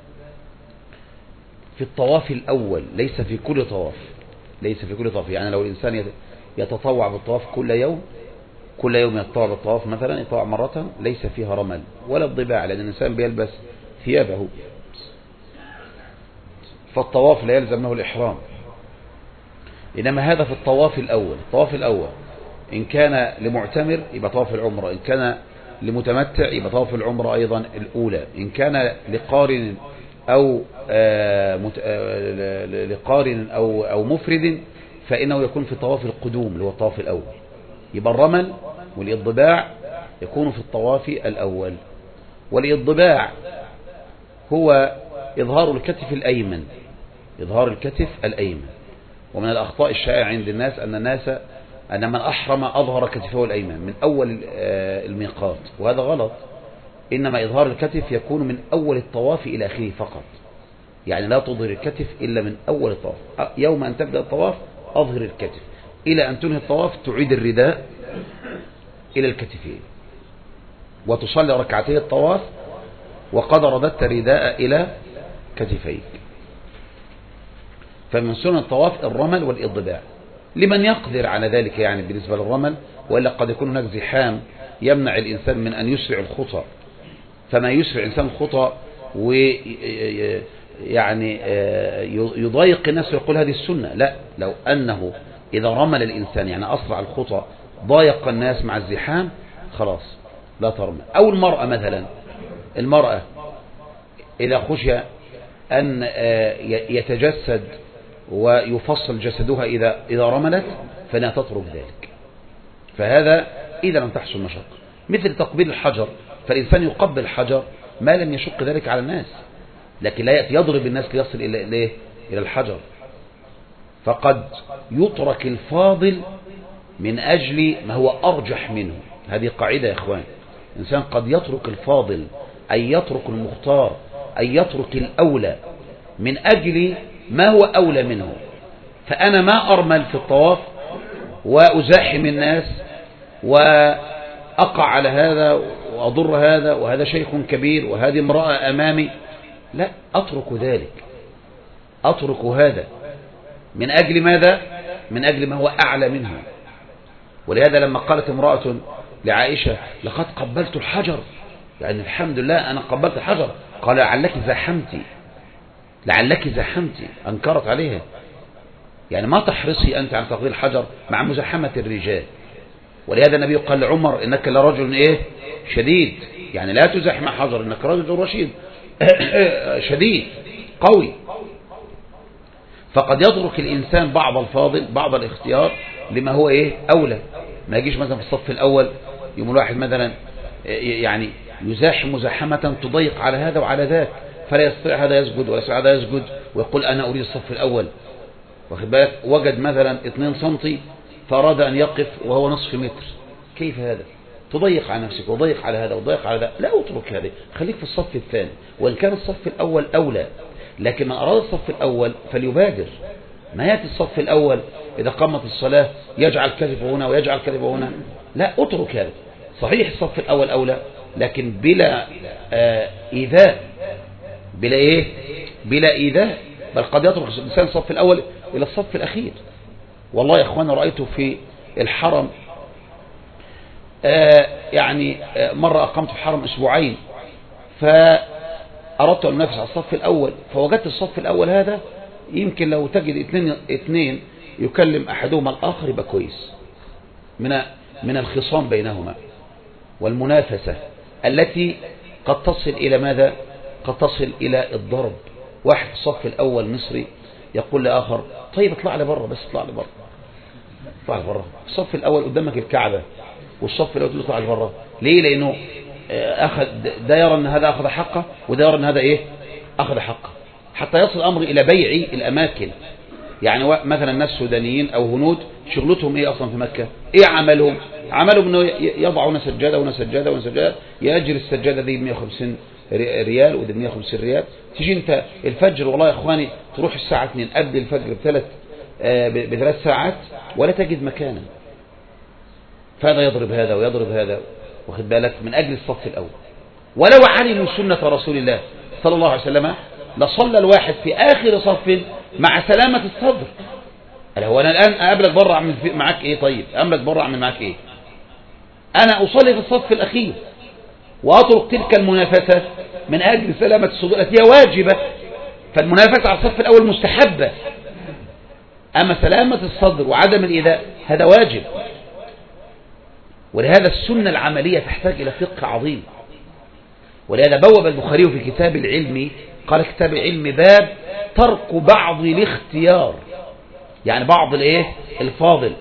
في الطواف الأول، ليس في كل طواف، ليس في كل طواف. يعني لو الإنسان يتطوع بالطواف كل يوم، كل يوم يتطوع بالطواف مثلا، يتطوع مرة، ليس فيها رمل ولا الضباع، لأن الإنسان بيلبس ثيابه، فالطواف لا يلزم له الإحرام. إنما هذا في الطواف الأول. الطواف الأول إن كان لمعتمر يبقى طواف العمرة، إن كان لمتمتع يبقى طواف العمرة أيضا الأولى، إن كان لقارن أو لقارن أو أو مفرد فإنه يكون في طواف القدوم اللي هو الطواف الأول. يبقى الرمل والإضباع يكون في الطواف الأول. والإضباع هو إظهار الكتف الأيمن، إظهار الكتف الأيمن. ومن الأخطاء الشائعة عند الناس أن الناس أن من أحرم أظهر كتفه الأيمن من أول الميقات، وهذا غلط. إنما إظهار الكتف يكون من أول الطواف إلى آخره فقط، يعني لا تظهر الكتف إلا من أول الطواف. يوم أن تبدأ الطواف أظهر الكتف، إلى أن تنهي الطواف تعيد الرداء إلى الكتفين، وتصلي ركعتي الطواف وقد رددت الرداء إلى كتفيك. فمن سنن الطواف الرمل والإضباع لمن يقدر على ذلك، يعني بالنسبة للرمل، وإلا قد يكون هناك زحام يمنع الإنسان من أن يسرع الخطى. فما يسرع الإنسان الخطى ويعني يضايق الناس ويقول هذه السنة، لا، لو أنه إذا رمل الإنسان يعني أسرع الخطى ضايق الناس مع الزحام خلاص لا ترمل. أو المرأة مثلا، المرأة إذا خشي أن يتجسد ويفصل جسدها إذا إذا رملت فلا تترك ذلك. فهذا إذا لم تحصل مشقة، مثل تقبيل الحجر، فالإنسان يقبل الحجر ما لم يشق ذلك على الناس، لكن لا يأتي يضرب الناس ليصل إلى إليه إلى الحجر. فقد يترك الفاضل من أجل ما هو أرجح منه. هذه قاعدة يا إخوان، الإنسان قد يترك الفاضل، أي يترك المختار، أي يترك الأولى من أجل ما هو أولى منه. فأنا ما أرمل في الطواف وأزاحم الناس وأقع على هذا وأضر هذا، وهذا شيخ كبير وهذه امرأة أمامي، لا، أترك ذلك، أترك هذا من أجل ماذا؟ من أجل ما هو أعلى منه. ولهذا لما قالت امرأة لعائشة لقد قبلت الحجر، يعني الحمد لله أنا قبلت الحجر، قال لعلك زحمتي، لعلك زحمتي، أنكرت عليها. يعني ما تحرصي أنت على تقبيل الحجر مع مزاحمة الرجال. ولهذا النبي قال لعمر إنك لرجل إيه شديد، يعني لا تزاحم حجر، إنك رجل رشيد شديد قوي. فقد يترك الإنسان بعض الفاضل، بعض الاختيار لما هو إيه أولى. ما يجيش مثلا في الصف الأول يوم الواحد مثلا يعني يزاحم مزاحمة تضيق على هذا وعلى ذاك، فلا يستطيع هذا يسجد ولا يستطيع هذا يسجد ويقول أنا أريد الصف الأول، واخد بالك، وجد مثلا اثنين سنتي فأراد أن يقف وهو نصف متر، كيف هذا؟ تضيق على نفسك وضيق على هذا وضيق على هذا. لا، اترك هذا، خليك في الصف الثاني، وإن كان الصف الأول أولى، لكن من أراد الصف الأول فليبادر. ما يأتي الصف الأول إذا قامت الصلاة يجعل كتفه هنا ويجعل كتفه هنا، لا، اترك هذا. صحيح الصف الأول أولى، لكن بلا آه إيذاء، بلا إيه بلا إيذاء. بل قد يترك الإنسان الصف الأول إلى الصف الأخير. والله يا إخوان رأيت في الحرم آه يعني آه مرة أقمت في الحرم أسبوعين، فأردت أن أنافس على الصف الأول، فوجدت الصف الأول هذا يمكن لو تجد اثنين, اثنين يكلم أحدهما الآخر يبقى كويس، من من الخصام بينهما والمنافسة التي قد تصل إلى ماذا؟ قد تصل إلى الضرب. واحد في الصف الأول مصري يقول لآخر طيب اطلع لي بره، بس اطلع لي بره، اطلع لي بره. الصف الأول قدامك الكعبة والصف الأول تطلع لي بره. ليه؟ لأنه أخذ ده يرى أن هذا أخذ حقه وده يرى أن هذا إيه أخذ حقه، حتى يصل الأمر إلى بيع الأماكن. يعني مثلا الناس سودانيين أو هنود شغلتهم إيه أصلا في مكة؟ إيه عملهم؟ عملهم أنه يضعون سجادة ونسجادة ونسجادة، يأجر السجادة دي ب مئة وخمسين ريال ودي ب مئة وخمسين ريال. تيجي أنت الفجر والله يا إخواني تروح الساعة اثنين قبل الفجر بثلاث بثلاث ساعات ولا تجد مكانا، فهذا يضرب هذا ويضرب هذا، واخد بالك، من أجل الصف الأول. ولو علموا سنة رسول الله صلى الله عليه وسلم لصلى الواحد في آخر صف مع سلامة الصدر. هو أنا الآن أقابلك بره أعمل معاك إيه؟ طيب أقابلك بره أعمل معاك إيه؟ أنا أصلي في الصف الأخير وأترك تلك المنافسة من أجل سلامة الصدور التي هي واجبة. فالمنافسة على الصف الأول مستحبة، أما سلامة الصدر وعدم الإيذاء هذا واجب. ولهذا السنة العملية تحتاج إلى فقه عظيم. ولهذا بوب البخاري في كتاب العلم، قال كتاب العلم باب ترك بعض الاختيار، يعني بعض الايه الفاضل.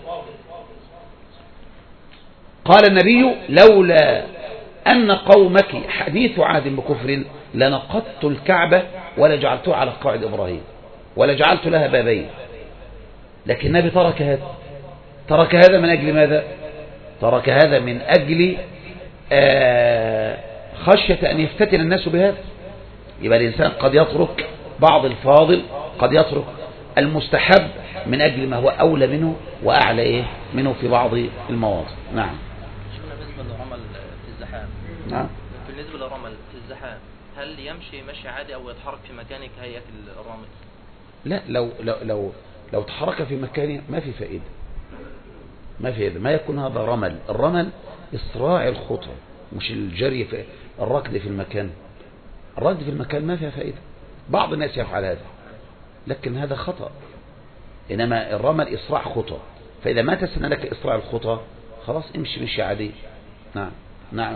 قال النبي لولا أن قومك حديث عهد بكفر لنقضت الكعبة ولجعلتها على قواعد إبراهيم ولجعلت لها بابين. لكن النبي ترك هذا، ترك هذا من أجل ماذا؟ ترك هذا من أجل آه خشية أن يفتتن الناس بهذا. يبقى الإنسان قد يترك بعض الفاضل، قد يترك المستحب من أجل ما هو أولى منه وأعلى إيه منه في بعض المواضع. نعم. بالنسبة للرمل في الزحام، نعم. بالنسبة للرمل في الزحام هل يمشي مشي عادي أو يتحرك في مكانه كهيئة الرامل؟ لا، لو لو لو لو تحرك في مكانه ما في فائدة، ما في فائدة، ما يكون هذا رمل. الرمل إسراع الخطى مش الجري في الركض في المكان. الركض في المكان ما فيها فائدة، بعض الناس يفعل هذا لكن هذا خطأ. إنما الرمل إسراع خطى، فإذا ما تسنى لك إسراع الخطى خلاص امشي مشي عادي. نعم نعم.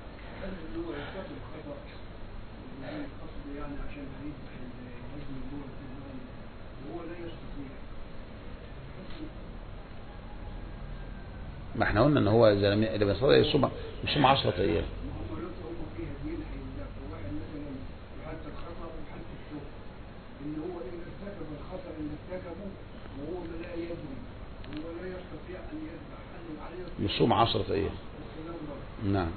ما احنا قلنا ان هو اذا لم يصلي يصوم يصوم عشرة ايام. يصوم عشرة ايام. نعم.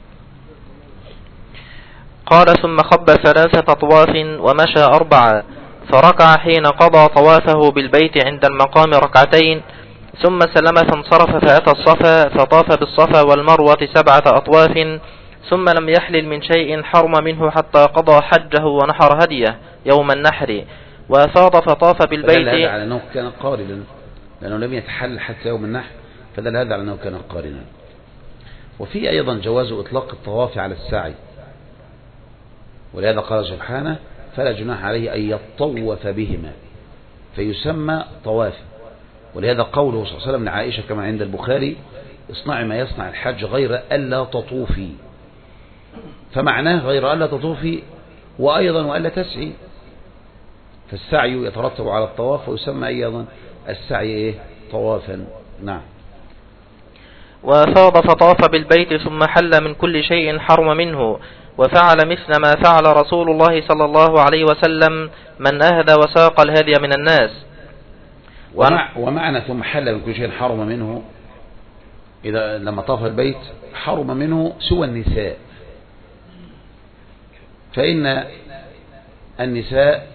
قال ثم خب ثلاثة أطواف ومشى أربعة، فركع حين قضى طوافه بالبيت عند المقام ركعتين، ثم سلم فانصرف فأتى الصفا فطاف بالصفا والمروة سبعة أطواف، ثم لم يحلل من شيء حرم منه حتى قضى حجه ونحر هديه يوم النحر، وأفاض فطاف بالبيت. هذا على أنه كان قارنا، لأنه لم يتحلل حتى يوم النحر، فدل هذا على أنه كان قارنا. وفي أيضا جواز إطلاق الطواف على السعي، ولهذا قال سبحانه فلا جناح عليه أن يطوف بهما فيسمى طواف. ولهذا قوله صلى الله عليه وسلم لعائشة كما عند البخاري اصنعي ما يصنع الحج غير ألا تطوفي، فمعناه غير ألا تطوفي وأيضا وألا تسعي، فالسعي يترتب على الطواف ويسمى أيضا السعي إيه؟ طوافا. نعم. وأفاض فطاف بالبيت ثم حل من كل شيء حرم منه، وفعل مثل ما فعل رسول الله صلى الله عليه وسلم من أهدى وساق الهدي من الناس. ومع ومعنى ثم حل من كل شيء حرم منه، إذا لما طاف البيت حرم منه سوى النساء، فإن النساء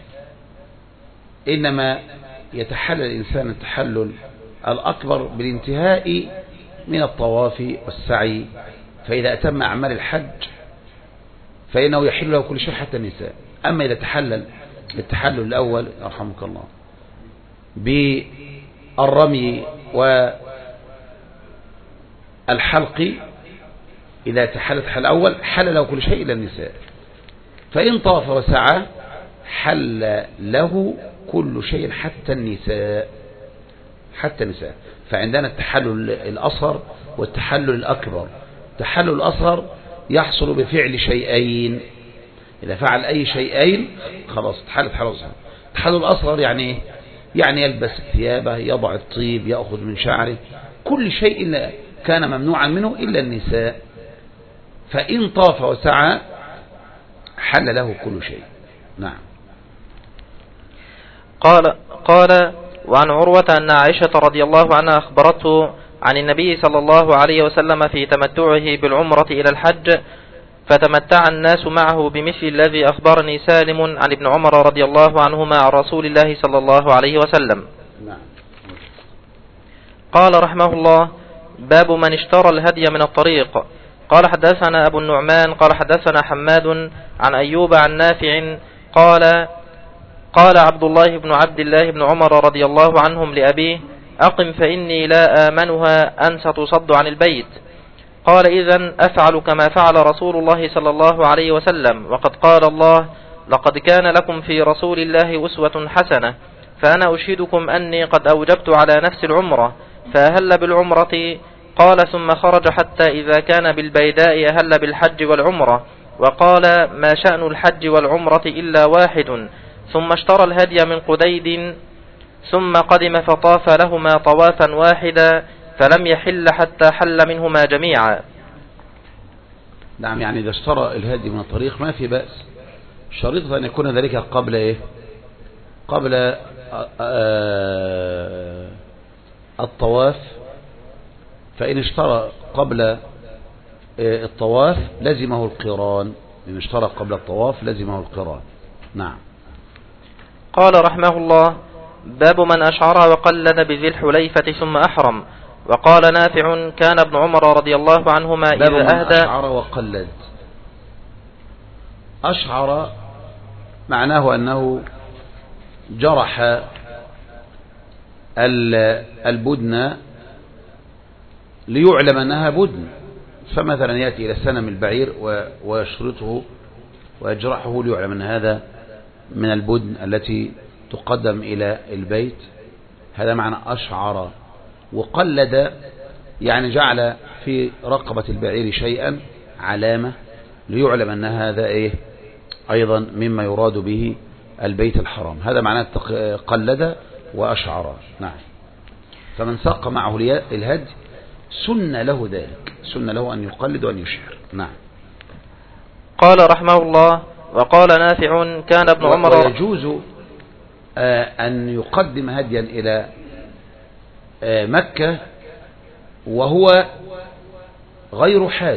إنما يتحلل الإنسان التحلل الأكبر بالانتهاء من الطواف والسعي، فإذا أتم أعمال الحج فإنه يحل له كل شيء حتى النساء. أما إذا تحلل بالتحلل الأول يرحمك الله بالرمي والحلق، إذا تحلل التحلل الأول حل له كل شيء إلا النساء، فإن طاف وسعى حل له كل شيء حتى النساء، حتى النساء. فعندنا التحلل الأصغر والتحلل الأكبر. التحلل الأصغر يحصل بفعل شيئين، إذا فعل أي شيئين خلاص تحلل تحلل أصغر. التحلل الأصغر يعني يعني يلبس ثيابه، يضع الطيب، يأخذ من شعره، كل شيء إلا كان ممنوعا منه إلا النساء. فإن طاف وسعى حل له كل شيء. نعم. قال قال وعن عروة أن عائشة رضي الله عنها أخبرته عن النبي صلى الله عليه وسلم في تمتعه بالعمرة إلى الحج، فتمتع الناس معه بمثل الذي أخبرني سالم عن ابن عمر رضي الله عنهما عن رسول الله صلى الله عليه وسلم. قال رحمه الله: باب من اشترى الهدي من الطريق. قال حدثنا أبو النعمان قال حدثنا حماد عن أيوب عن نافع قال قال عبد الله بن عبد الله بن عمر رضي الله عنهم لأبيه: أقم فإني لا آمنها أن ستصد عن البيت. قال: إذن أفعل كما فعل رسول الله صلى الله عليه وسلم، وقد قال الله: لقد كان لكم في رسول الله أسوة حسنة. فأنا أشهدكم أني قد أوجبت على نفس العمرة، فأهل بالعمرة. قال: ثم خرج حتى إذا كان بالبيداء أهل بالحج والعمرة، وقال: ما شأن الحج والعمرة إلا واحد. ثم اشترى الهدي من قديد، ثم قدم فطاف لهما طوافا واحدا، فلم يحل حتى حل منهما جميعا. نعم، يعني إذا اشترى الهدي من الطريق ما في بأس، شريطة أن يكون ذلك قبل إيه؟ قبل الطواف. فإن اشترى قبل الطواف لزمه القران، إن اشترى قبل الطواف لزمه القران. نعم. قال رحمه الله: باب من أشعر وقلد بذي الحليفة ثم أحرم. وقال نافع: كان ابن عمر رضي الله عنهما إذا باب من أهدى. أشعر وقلد. أشعر معناه أنه جرح البدن ليعلم أنها بدن، فمثلا يأتي إلى السنم البعير ويشرطه ويجرحه ليعلم أن هذا من البدن التي تقدم إلى البيت. هذا معنى أشعر. وقلد يعني جعل في رقبة البعير شيئا علامة ليعلم أن هذا إيه أيضا مما يراد به البيت الحرام. هذا معنى قلد وأشعر. نعم. فمن ساق معه الهدي سن له ذلك، سن له أن يقلد وأن يشعر. نعم. قال رحمه الله: وقال نافع: كان ابن عمر. ويجوز أن يقدم هديا إلى مكة وهو غير حاج.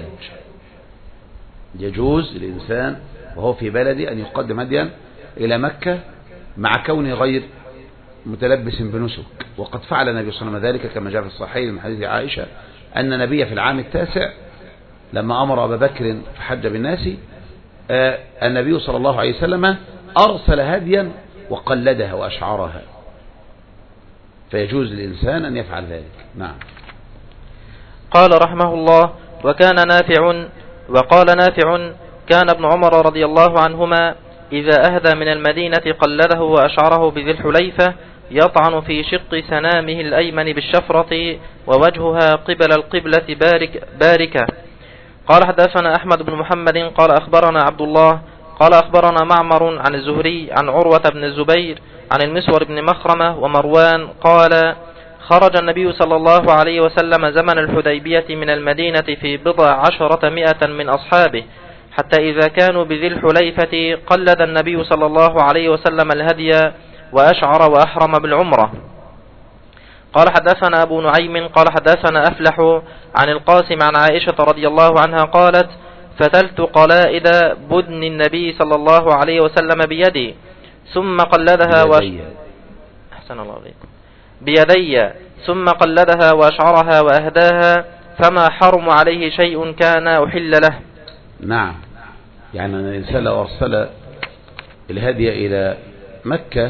يجوز للإنسان وهو في بلده أن يقدم هديا إلى مكة مع كونه غير متلبس بنسك. وقد فعل النبي صلى الله عليه وسلم ذلك كما جاء في الصحيح من حديث عائشة أن النبي في العام التاسع لما أمر أبا بكر فحج بالناس، النبي صلى الله عليه وسلم أرسل هديا وقلدها وأشعرها، فيجوز للإنسان أن يفعل ذلك. نعم. قال رحمه الله: وكان نافع وقال نافع: كان ابن عمر رضي الله عنهما إذا أهدى من المدينة قلده وأشعره بذي الحليفة، يطعن في شق سنامه الأيمن بالشفرة ووجهها قبل القبلة بارك باركة. قال حدثنا أحمد بن محمد قال أخبرنا عبد الله قال أخبرنا معمر عن الزهري عن عروة بن الزبير عن المسور بن مخرمة ومروان قال: خرج النبي صلى الله عليه وسلم زمن الحديبية من المدينة في بضع عشرة مئة من أصحابه، حتى إذا كانوا بذي الحليفة قلد النبي صلى الله عليه وسلم الهدي وأشعر وأحرم بالعمرة. قال حدثنا أبو نعيم قال حدثنا أفلح عن القاسم عن عائشة رضي الله عنها قالت: فتلت قلائد بدن النبي صلى الله عليه وسلم بيدي ثم قلدها وش... أحسن الله عليكم. بيدي ثم قلدها وأشعرها وأهداها، فما حرم عليه شيء كان أحل له. نعم. يعني الإنسان لو أرسل الهدي إلى مكة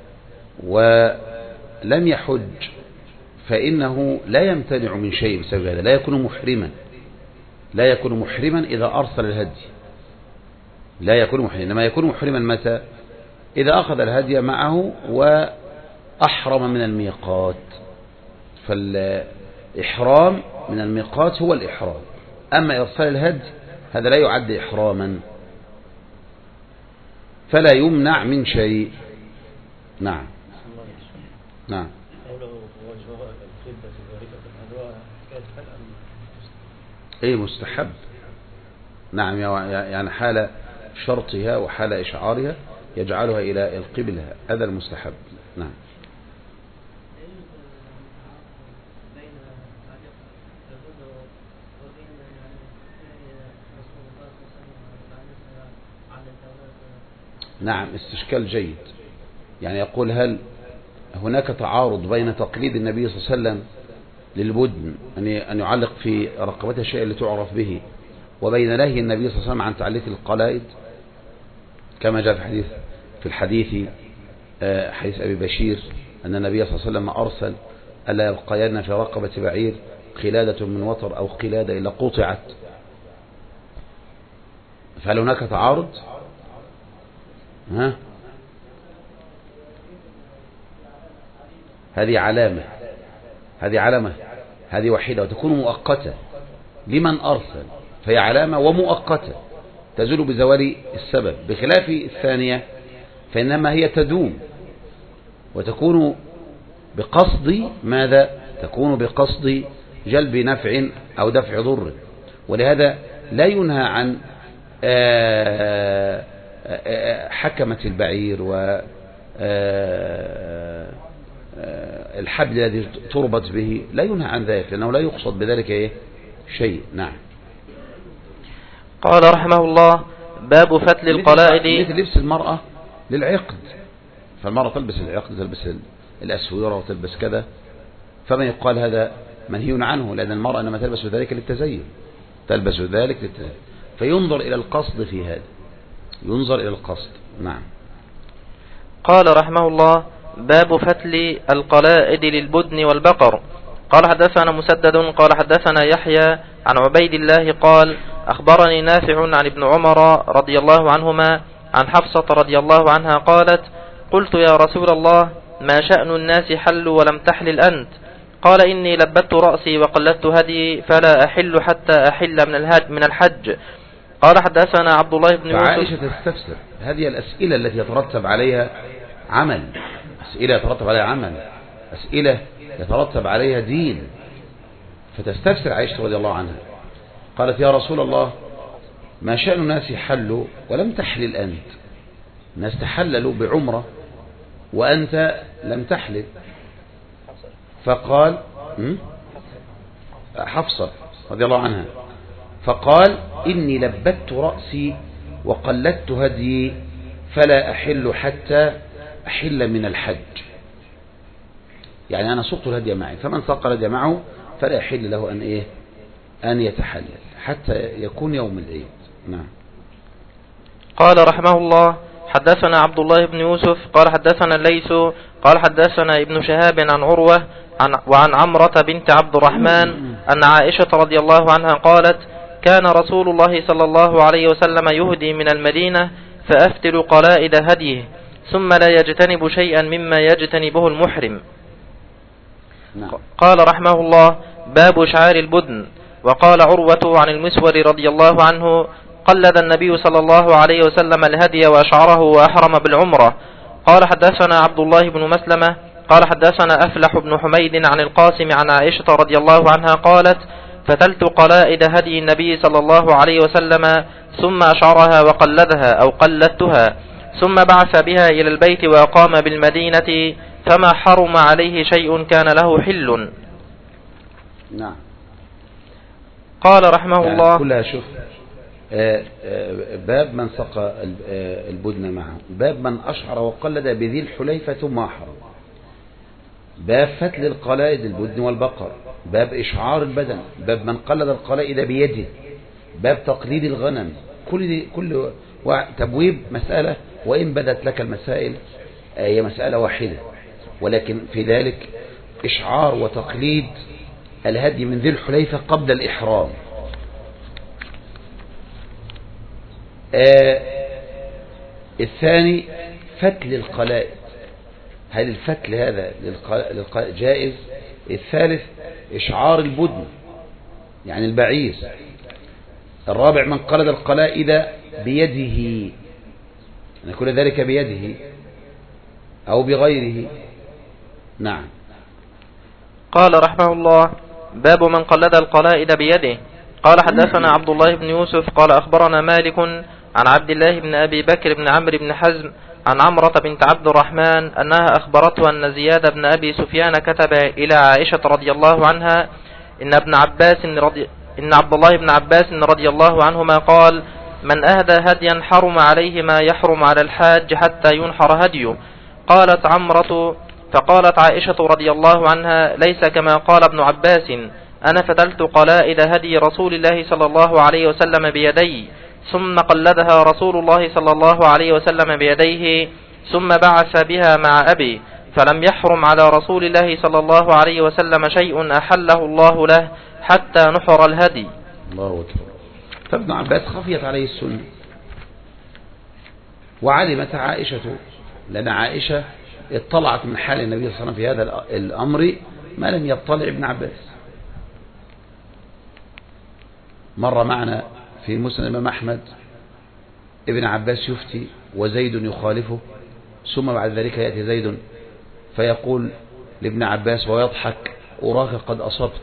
ولم يحج فإنه لا يمتنع من شيء بسبب هذا، لا يكون محرما لا يكون محرما إذا أرسل الهدي، لا يكون محرما. إنما يكون محرما متى؟ إذا أخذ الهدي معه وأحرم من الميقات. فالإحرام من الميقات هو الإحرام، أما إرسال الهدي هذا لا يعد إحراما، فلا يمنع من شيء. نعم. نعم. ايه مستحب. نعم، يعني حال شرطها وحال إشعارها يجعلها إلى القبلة، هذا المستحب. نعم. نعم، استشكال جيد. يعني يقول هل هناك تعارض بين تقليد النبي صلى الله عليه وسلم للبدن أن يعلق في رقبته الشيء اللي تعرف به، وبين نهي النبي صلى الله عليه وسلم عن تعليق القلائد كما جاء في حديث في الحديث حديث أبي بشير أن النبي صلى الله عليه وسلم أرسل ألا يبقين في رقبة بعير قلادة من وتر أو قلادة إلا قطعت. فهل هناك تعارض؟ ها؟ هذه علامة هذه علامة هذه وحيدة وتكون مؤقتة لمن أرسل، فهي علامة ومؤقتة تزول بزوال السبب، بخلاف الثانية فإنما هي تدوم وتكون بقصد ماذا؟ تكون بقصد جلب نفع أو دفع ضر. ولهذا لا ينهى عن حكمة البعير و الحبل الذي تربط به، لا ينهى عن ذلك لأنه لا يقصد بذلك إيه شيء. نعم. قال رحمه الله: باب فتل القلائد. مثل لبس المرأة للعقد، فالمرأة تلبس العقد، تلبس الأسورة وتلبس كذا، فما يقال هذا منهي عنه، لأن المرأة إنما تلبس ذلك للتزين، تلبس ذلك للتزين، فينظر إلى القصد في هذا، ينظر إلى القصد. نعم. قال رحمه الله: باب فتل القلائد للبدن والبقر. قال حدثنا مسدد قال حدثنا يحيى عن عبيد الله قال أخبرني نافع عن ابن عمر رضي الله عنهما عن حفصة رضي الله عنها قالت: قلت يا رسول الله ما شأن الناس حلوا ولم تحلل أنت؟ قال: إني لبت رأسي وقلدت هدي فلا أحل حتى أحل من الهج من الحج. قال حدثنا عبد الله بن يوسف. عائشة تستفسر هذه الأسئلة التي يترتب عليها عمل، أسئلة يترتب عليها عمل، أسئلة يترتب عليها دين، فتستفسر عائشة رضي الله عنها، قالت: يا رسول الله ما شأن الناس حلوا ولم تحلل أنت؟ الناس تحللوا بعمرة وأنت لم تحلل. فقال حفصة رضي الله عنها، فقال: إني لبت رأسي وقلدت هدي فلا أحل حتى أحل من الحج. يعني أنا سقت الهدي معي، فمن ساق الهدي معه فلا يحل له أن إيه أن يتحلل حتى يكون يوم العيد. نعم. قال رحمه الله: حدثنا عبد الله بن يوسف قال حدثنا الليث قال حدثنا ابن شهاب عن عروة عن وعن عمرة بنت عبد الرحمن أن عائشة رضي الله عنها قالت: كان رسول الله صلى الله عليه وسلم يهدي من المدينة فأفتل قلائد هديه ثم لا يجتنب شيئا مما يجتنبه المحرم. نعم. قال رحمه الله: باب شعار البدن. وقال عروة عن المسور رضي الله عنه: قلد النبي صلى الله عليه وسلم الهدي وأشعره وأحرم بالعمرة. قال حدثنا عبد الله بن مسلمة قال حدثنا أفلح بن حميد عن القاسم عن عائشة رضي الله عنها قالت: فتلت قلائد هدي النبي صلى الله عليه وسلم ثم أشعرها وقلدها أو قلدتها ثم بعث بها إلى البيت وأقام بالمدينة فما حرم عليه شيء كان له حل. نعم. قال رحمه يعني الله: كلها شوف آآ آآ باب من سقى البدن معه، باب من أشعر وقلد بذي الحليفة ثم أحرم، باب فتل القلائد البدن والبقر، باب إشعار البدن، باب من قلد القلائد بيده، باب تقليد الغنم. كل كل تبويب مسألة، وإن بدت لك المسائل هي مسألة واحدة، ولكن في ذلك إشعار وتقليد الهدي من ذي الحليفة قبل الإحرام. آه الثاني فتل القلائد، هل الفتل هذا للقلائد جائز؟ الثالث إشعار البدن يعني البعير. الرابع من قلد القلائد بيده، أن يكون ذلك بيده أو بغيره. نعم. قال رحمه الله: باب من قلد القلائد بيده. قال حدثنا عبد الله بن يوسف قال أخبرنا مالك عن عبد الله بن أبي بكر بن عمرو بن حزم عن عمرة بنت عبد الرحمن أنها أخبرته أن زياد بن أبي سفيان كتب إلى عائشة رضي الله عنها إن ابن عباس رضي إن عبد الله بن عباس رضي الله عنهما قال: من أهدى هديا حرم عليه ما يحرم على الحاج حتى ينحر هديه. قالت عمرة: فقالت عائشة رضي الله عنها: ليس كما قال ابن عباس، أنا فتلت قلائد هدي رسول الله صلى الله عليه وسلم بيدي، ثم قلدها رسول الله صلى الله عليه وسلم بيديه، ثم بعث بها مع أبي، فلم يحرم على رسول الله صلى الله عليه وسلم شيء أحله الله له حتى نحر الهدي. الله أكبر. فابن عباس خفيت عليه السنة، وعلمت عائشة، لأن عائشة اطلعت من حال النبي صلى الله عليه وسلم في هذا الأمر ما لم يطلع ابن عباس. مر معنا في مسند الإمام أحمد ابن عباس يفتي وزيد يخالفه، ثم بعد ذلك يأتي زيد فيقول لابن عباس ويضحك: أراك قد أصبت.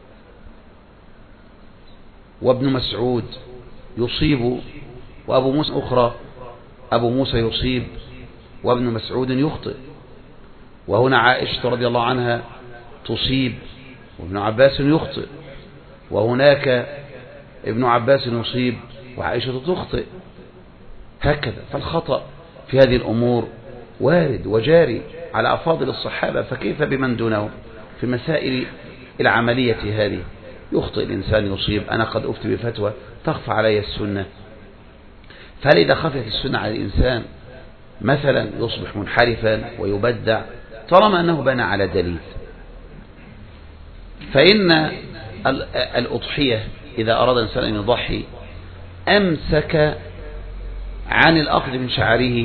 وابن مسعود يصيب، وأبو موسى أخرى أبو موسى يصيب وابن مسعود يخطئ، وهنا عائشة رضي الله عنها تصيب وابن عباس يخطئ، وهناك ابن عباس يصيب وعائشة تخطئ، هكذا. فالخطأ في هذه الأمور وارد وجاري على أفاضل الصحابة، فكيف بمن دونهم في مسائل العملية هذه؟ يخطئ الإنسان يصيب. أنا قد أفتي بفتوى تخفى علي السنة، فهل إذا خفت السنة على الإنسان مثلا يصبح منحرفا ويبدع طالما أنه بنى على دليل؟ فإن الأضحية إذا أراد الإنسان أن يضحي أمسك عن الأخذ من شعره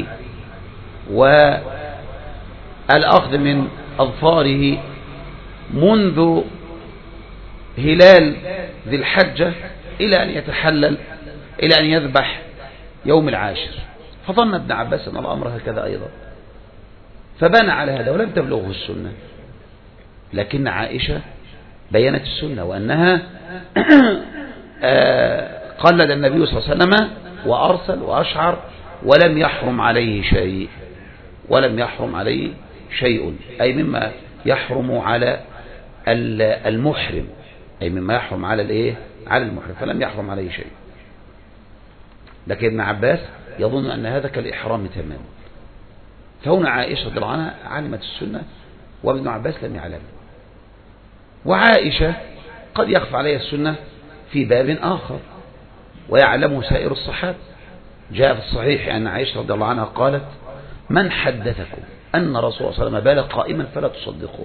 والأخذ من أظفاره منذ هلال ذي الحجة إلى أن يتحلل، إلى أن يذبح يوم العاشر. فظن ابن عباس أن الأمر هكذا أيضا، فبنى على هذا ولم تبلغه السنة. لكن عائشة بينت السنة، وأنها قلد النبي صلى الله عليه وسلم وأرسل وأشعر ولم يحرم عليه شيء، ولم يحرم عليه شيء، أي مما يحرم على المحرم، أي مما يحرم على الإيه؟ على المحرم، فلم يحرم عليه شيء. لكن ابن عباس يظن أن هذا كالإحرام تماما. فهنا عائشة رضي الله عنها علمت السنة وابن عباس لم يعلم. وعائشة قد يخفى عليها السنة في باب آخر ويعلمه سائر الصحابة. جاء في الصحيح أن عائشة رضي الله عنها قالت: من حدثكم أن رسول الله صلى الله عليه وسلم بال قائما فلا تصدقوه،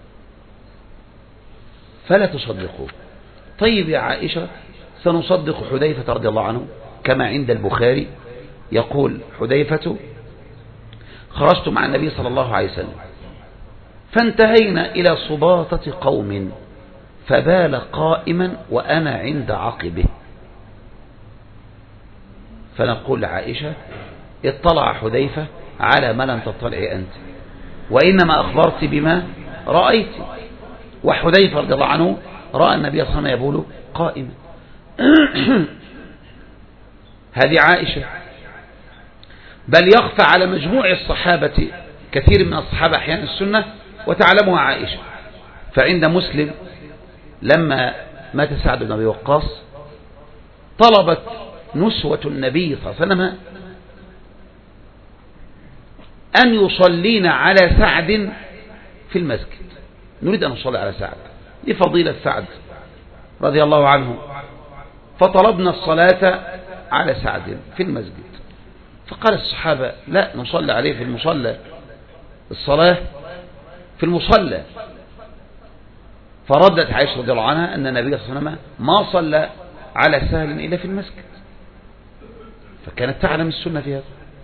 فلا تصدقوه. طيب يا عائشة، سنصدق حذيفة رضي الله عنه كما عند البخاري يقول حذيفة: خرجت مع النبي صلى الله عليه وسلم فانتهينا إلى صباطة قوم فبال قائما وأنا عند عقبه. فنقول لعائشة: اطلع حذيفة على ما لم تطلع أنت، وإنما أخبرت بما رأيت. وحذيفة رضي الله عنه رأى النبي صلى الله عليه وسلم يبول قائما. هذه عائشة. بل يخفى على مجموع الصحابة، كثير من الصحابة أحيانا السنة وتعلمها عائشة. فعند مسلم لما مات سعد بن أبي وقاص طلبت نسوة النبي صلى الله عليه وسلم أن يصلين على سعد في المسجد. نريد أن نصلي على سعد لفضيلة سعد رضي الله عنه، فطلبنا الصلاة على سعد في المسجد. فقال الصحابة: لا، نصلي عليه في المصلى، الصلاة في المصلى. فردت عائشة رضي الله عنها أن النبي صلى الله عليه وسلم ما صلى على سهل إلا في المسجد، فكانت تعلم السنة في هذا.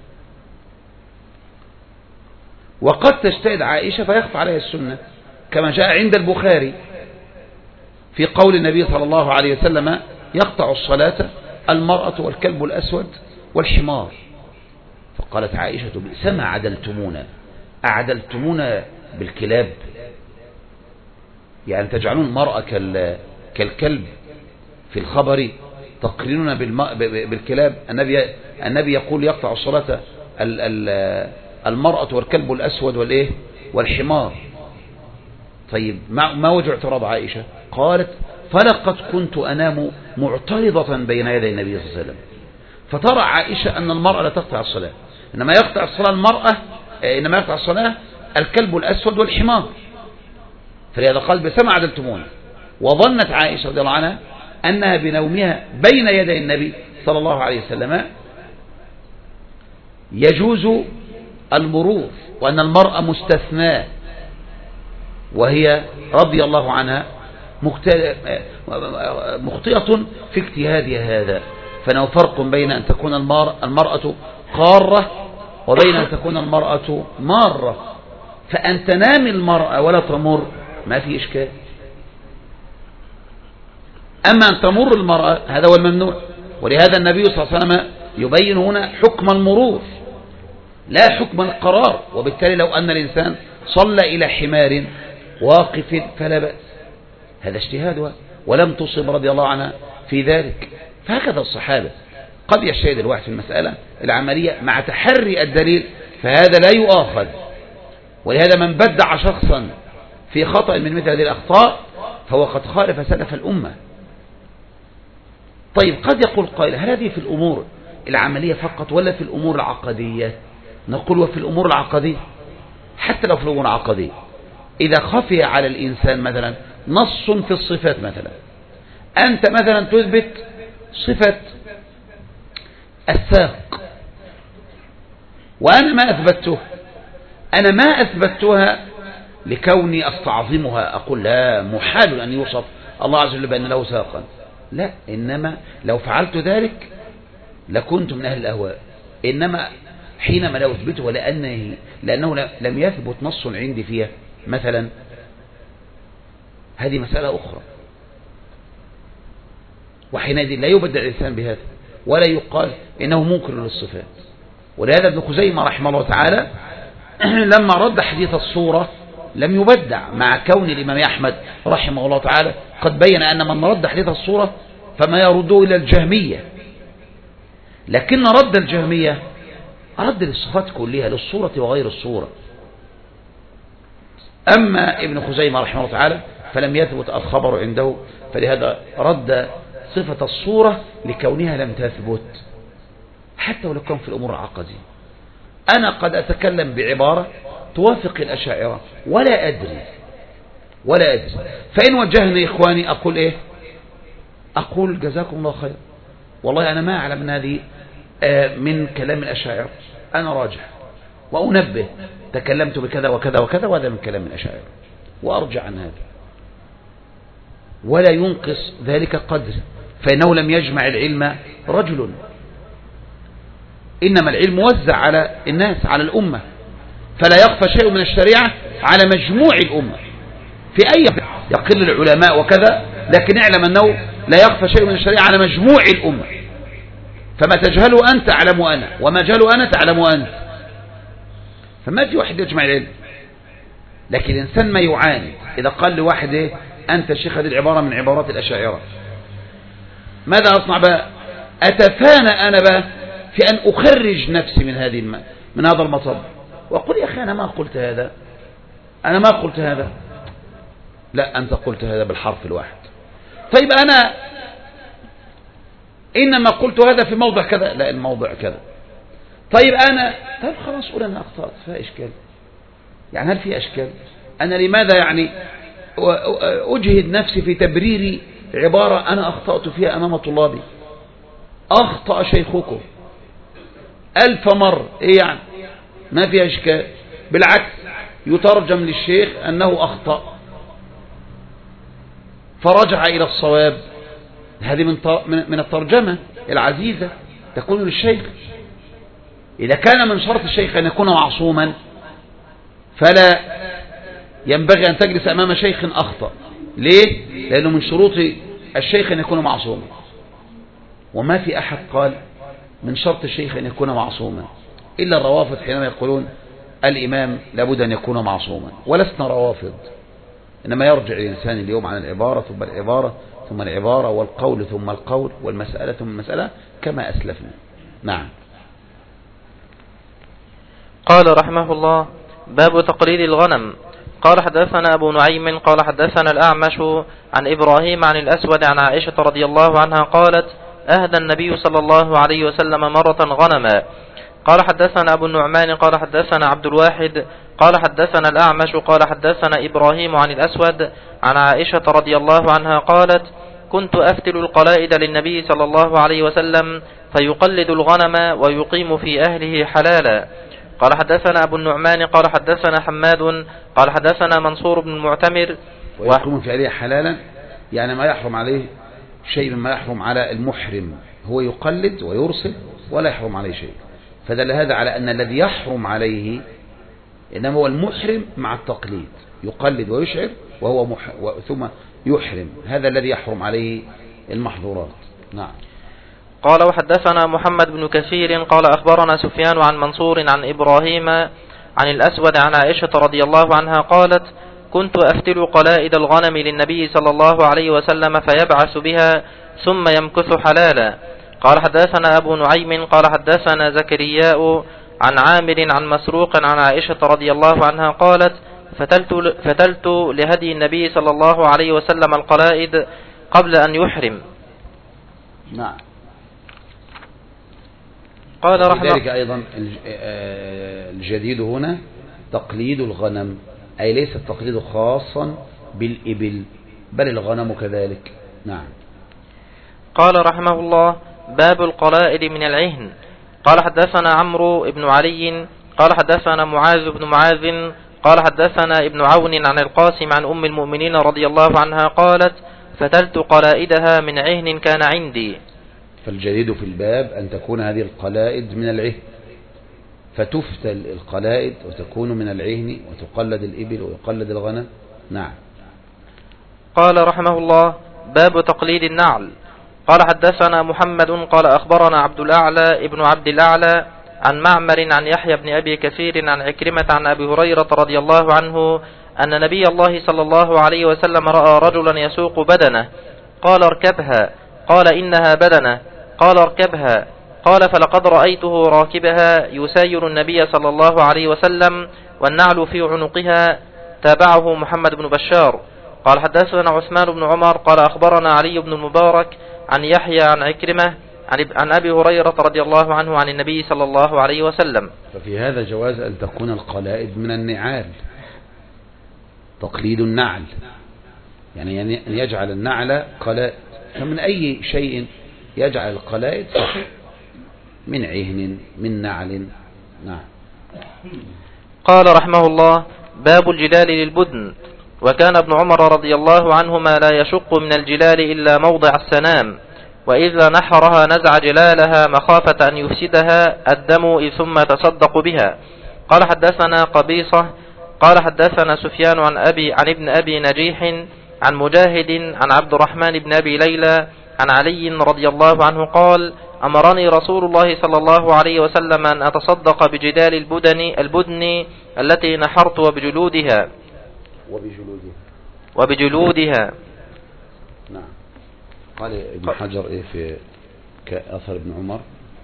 وقد تجتهد عائشة فيخفى عليها السنة، كما جاء عند البخاري في قول النبي صلى الله عليه وسلم: يقطع الصلاة المرأة والكلب الأسود والحمار. فقالت عائشة: بئس ما عدلتمونا، أعدلتمونا بالكلاب؟ يعني تجعلون المرأة كالكلب؟ في الخبر تقريننا بالكلاب. النبي النبي يقول يقطع الصلاة المرأة والكلب الأسود والإيه والحمار. طيب ما وجه اعتراض عائشة؟ قالت فلقد كنت أنام معترضة بين يدي النبي صلى الله عليه وسلم. فترى عائشة أن المرأة لا تقطع الصلاة، إنما يقطع الصلاة المرأة، إنما يقطع الصلاة الكلب الأسود والحمار. فلهذا قال بسمع عدلتمون. وظنت عائشة رضي الله عنها أنها بنومها بين يدي النبي صلى الله عليه وسلم يجوز المروث، وأن المرأة مستثناة، وهي رضي الله عنها مخطئة في اجتهادها هذا. فإنه فرق بين أن تكون المرأة قارة وبين أن تكون المرأة مارة. فأن تنام المرأة ولا تمر ما في إشكال، أما أن تمر المرأة هذا هو الممنوع. ولهذا النبي صلى الله عليه وسلم يبين هنا حكم المرور لا حكم القرار. وبالتالي لو أن الإنسان صلى إلى حمار واقف فلا بأس، هذا اجتهادها ولم تصب رضي الله عنها في ذلك. فهكذا الصحابة قد يجتهد الواحد في المسألة العملية مع تحري الدليل، فهذا لا يؤاخذ. ولهذا من بدع شخصا في خطأ من مثل هذه الأخطاء فهو قد خالف سلف الأمة. طيب قد يقول قائل هل هذه في الأمور العملية فقط ولا في الأمور العقدية؟ نقول وفي الأمور العقدية. حتى لو في الأمور العقدية إذا خفي على الإنسان مثلا نص في الصفات، مثلا أنت مثلا تثبت صفة الساق وأنا ما أثبته، أنا ما أثبتها لكوني أستعظمها أقول لا محال أن يوصف الله عز وجل بأن له ساقا، لا، إنما لو فعلت ذلك لكنت من أهل الأهواء. إنما حينما لا أثبته لأنه, لأنه لم يثبت نص عندي فيها مثلا، هذه مسألة أخرى. وحينئذ لا يبدع الإنسان بهذا ولا يقال إنه منكر للصفات. ولهذا ابن خزيمة رحمه الله تعالى لما رد حديث الصورة لم يبدع، مع كون الإمام أحمد رحمه الله تعالى قد بين أن من رد حديث الصورة فما يرده إلى الجهمية، لكن رد الجهمية رد للصفات كلها للصورة وغير الصورة. أما ابن خزيمة رحمه الله تعالى فلم يثبت الخبر عنده، فلهذا رد صفة الصورة لكونها لم تثبت حتى ولو كان في الأمور العقدية. أنا قد أتكلم بعبارة توافق الأشاعرة ولا أدري ولا أدري فإن وجهني إخواني أقول إيه؟ أقول جزاكم الله خير، والله أنا ما أعلم من هذه من كلام الأشاعرة، أنا راجع وأنبه تكلمت بكذا وكذا وكذا وهذا من كلام الأشاعرة وأرجع عن هذا، ولا ينقص ذلك قدر، فإنه لم يجمع العلم رجل، إنما العلم موزع على الناس على الأمة، فلا يخفى شيء من الشريعة على مجموع الأمة. في أي يقل العلماء وكذا، لكن اعلم أنه لا يخفى شيء من الشريعة على مجموع الأمة. فما تجهله أنت تعلم أنا، وما جهله أنا تعلم أنت، فما في واحد يجمع العلم. لكن الإنسان ما يعاني إذا قال لواحد إيه أنت شيخ، هذه العبارة من عبارات الأشاعرة، ماذا أصنع بقى؟ أتفانى أنا بقى في أن أخرج نفسي من هذه الم... من هذا المطب وأقول يا أخي أنا ما قلت هذا، أنا ما قلت هذا. لا، أنت قلت هذا بالحرف الواحد. طيب أنا إنما قلت هذا في موضع كذا، لا الموضع كذا. طيب أنا طيب خلاص قول أنا أخطأت، فيها إشكال؟ يعني هل في إشكال؟ أنا لماذا يعني أجهد نفسي في تبرير عبارة أنا أخطأت فيها أمام طلابي؟ أخطأ شيخكم ألف مرة، إيه يعني؟ ما فيها إشكال، بالعكس يترجم للشيخ أنه أخطأ فرجع إلى الصواب. هذه من من الترجمة العزيزة تكون للشيخ. إذا كان من شرط الشيخ أن يكون معصوما فلا ينبغي أن تجلس أمام شيخ أخطأ. ليه؟ لأنه من شروط الشيخ أن يكون معصوما، وما في أحد قال من شرط الشيخ أن يكون معصوما إلا الروافض حينما يقولون الإمام لابد أن يكون معصوما. ولسنا روافض، إنما يرجع الإنسان اليوم عن العبارة ثم العبارة ثم العبارة والقول ثم القول والمسألة ثم المسألة كما أسلفنا. نعم. قال رحمه الله: باب تقليد الغنم. قال حدثنا أبو نعيم قال حدثنا الأعمش عن إبراهيم عن الأسود عن عائشة رضي الله عنها قالت: أهدى النبي صلى الله عليه وسلم مرة غنما. قال حدثنا أبو النعمان قال حدثنا عبد الواحد قال حدثنا الأعمش قال حدثنا إبراهيم عن الأسود عن عائشة رضي الله عنها قالت: كنت أفتل القلائد للنبي صلى الله عليه وسلم فيقلد الغنم ويقيم في أهله حلالا. قال حدثنا أبو النعمان قال حدثنا حماد قال حدثنا منصور بن المعتمر. ويقيم في أهله حلالا يعني ما يحرم عليه شيء مما يحرم على المحرم، هو يقلد ويرسل ولا يحرم عليه شيء. فدل هذا على أن الذي يحرم عليه إنما هو المحرم مع التقليد، يقلد ويشعر وهو مح... ثم يحرم، هذا الذي يحرم عليه المحظورات. نعم. قال وحدثنا محمد بن كثير قال أخبرنا سفيان عن منصور عن إبراهيم عن الأسود عن عائشة رضي الله عنها قالت: كنت أفتل قلائد الغنم للنبي صلى الله عليه وسلم فيبعث بها ثم يمكث حلالا. قال حدثنا أبو نعيم قال حدثنا زكرياء عن عامر عن مسروق عن عائشة رضي الله عنها قالت: فتلت, فتلت لهدي النبي صلى الله عليه وسلم القلائد قبل أن يحرم. نعم. قال رحمه ذلك أيضا الجديد هنا تقليد الغنم، أي ليس التقليد خاصا بالإبل بل الغنم كذلك. نعم. قال رحمه الله: باب القلائد من العهن. قال حدثنا عمرو بن علي قال حدثنا معاذ بن معاذ قال حدثنا ابن عون عن القاسم عن أم المؤمنين رضي الله عنها قالت: فتلت قلائدها من عهن كان عندي. فالجديد في الباب أن تكون هذه القلائد من العهن، فتفتل القلائد وتكون من العهن وتقلد الإبل ويقلد الغنم. نعم. قال رحمه الله: باب تقليد النعل. قال حدثنا محمد قال أخبرنا عبد الأعلى ابن عبد الأعلى عن معمر عن يحيى بن أبي كثير عن عكرمة عن أبي هريرة رضي الله عنه أن نبي الله صلى الله عليه وسلم رأى رجلا يسوق بدنه قال: اركبها. قال: إنها بدنه. قال: اركبها. قال: فلقد رأيته راكبها يساير النبي صلى الله عليه وسلم والنعل في عنقها. تابعه محمد بن بشار. قال حدثنا عثمان بن عمر قال أخبرنا علي بن المبارك عن يحيى عن عكرمة عن أبي هريرة رضي الله عنه عن النبي صلى الله عليه وسلم. ففي هذا جواز أن تكون القلائد من النعال، تقليد النعل يعني أن يجعل النعل قلائد، فمن أي شيء يجعل القلائد صح، من عهن من نعل. نعم. قال رحمه الله: باب الجلال للبدن. وكان ابن عمر رضي الله عنهما لا يشق من الجلال إلا موضع السنام، وإذا نحرها نزع جلالها مخافة أن يفسدها الدم ثم تصدق بها. قال حدثنا قبيصة قال حدثنا سفيان عن أبي عن ابن أبي نجيح عن مجاهد عن عبد الرحمن بن أبي ليلى عن علي رضي الله عنه قال: أمرني رسول الله صلى الله عليه وسلم أن أتصدق بجدال البدن البدن التي نحرت وبجلودها وبجلودها وبجلودها. نعم. قال ابن حجر إيه في كأثر ابن عمر؟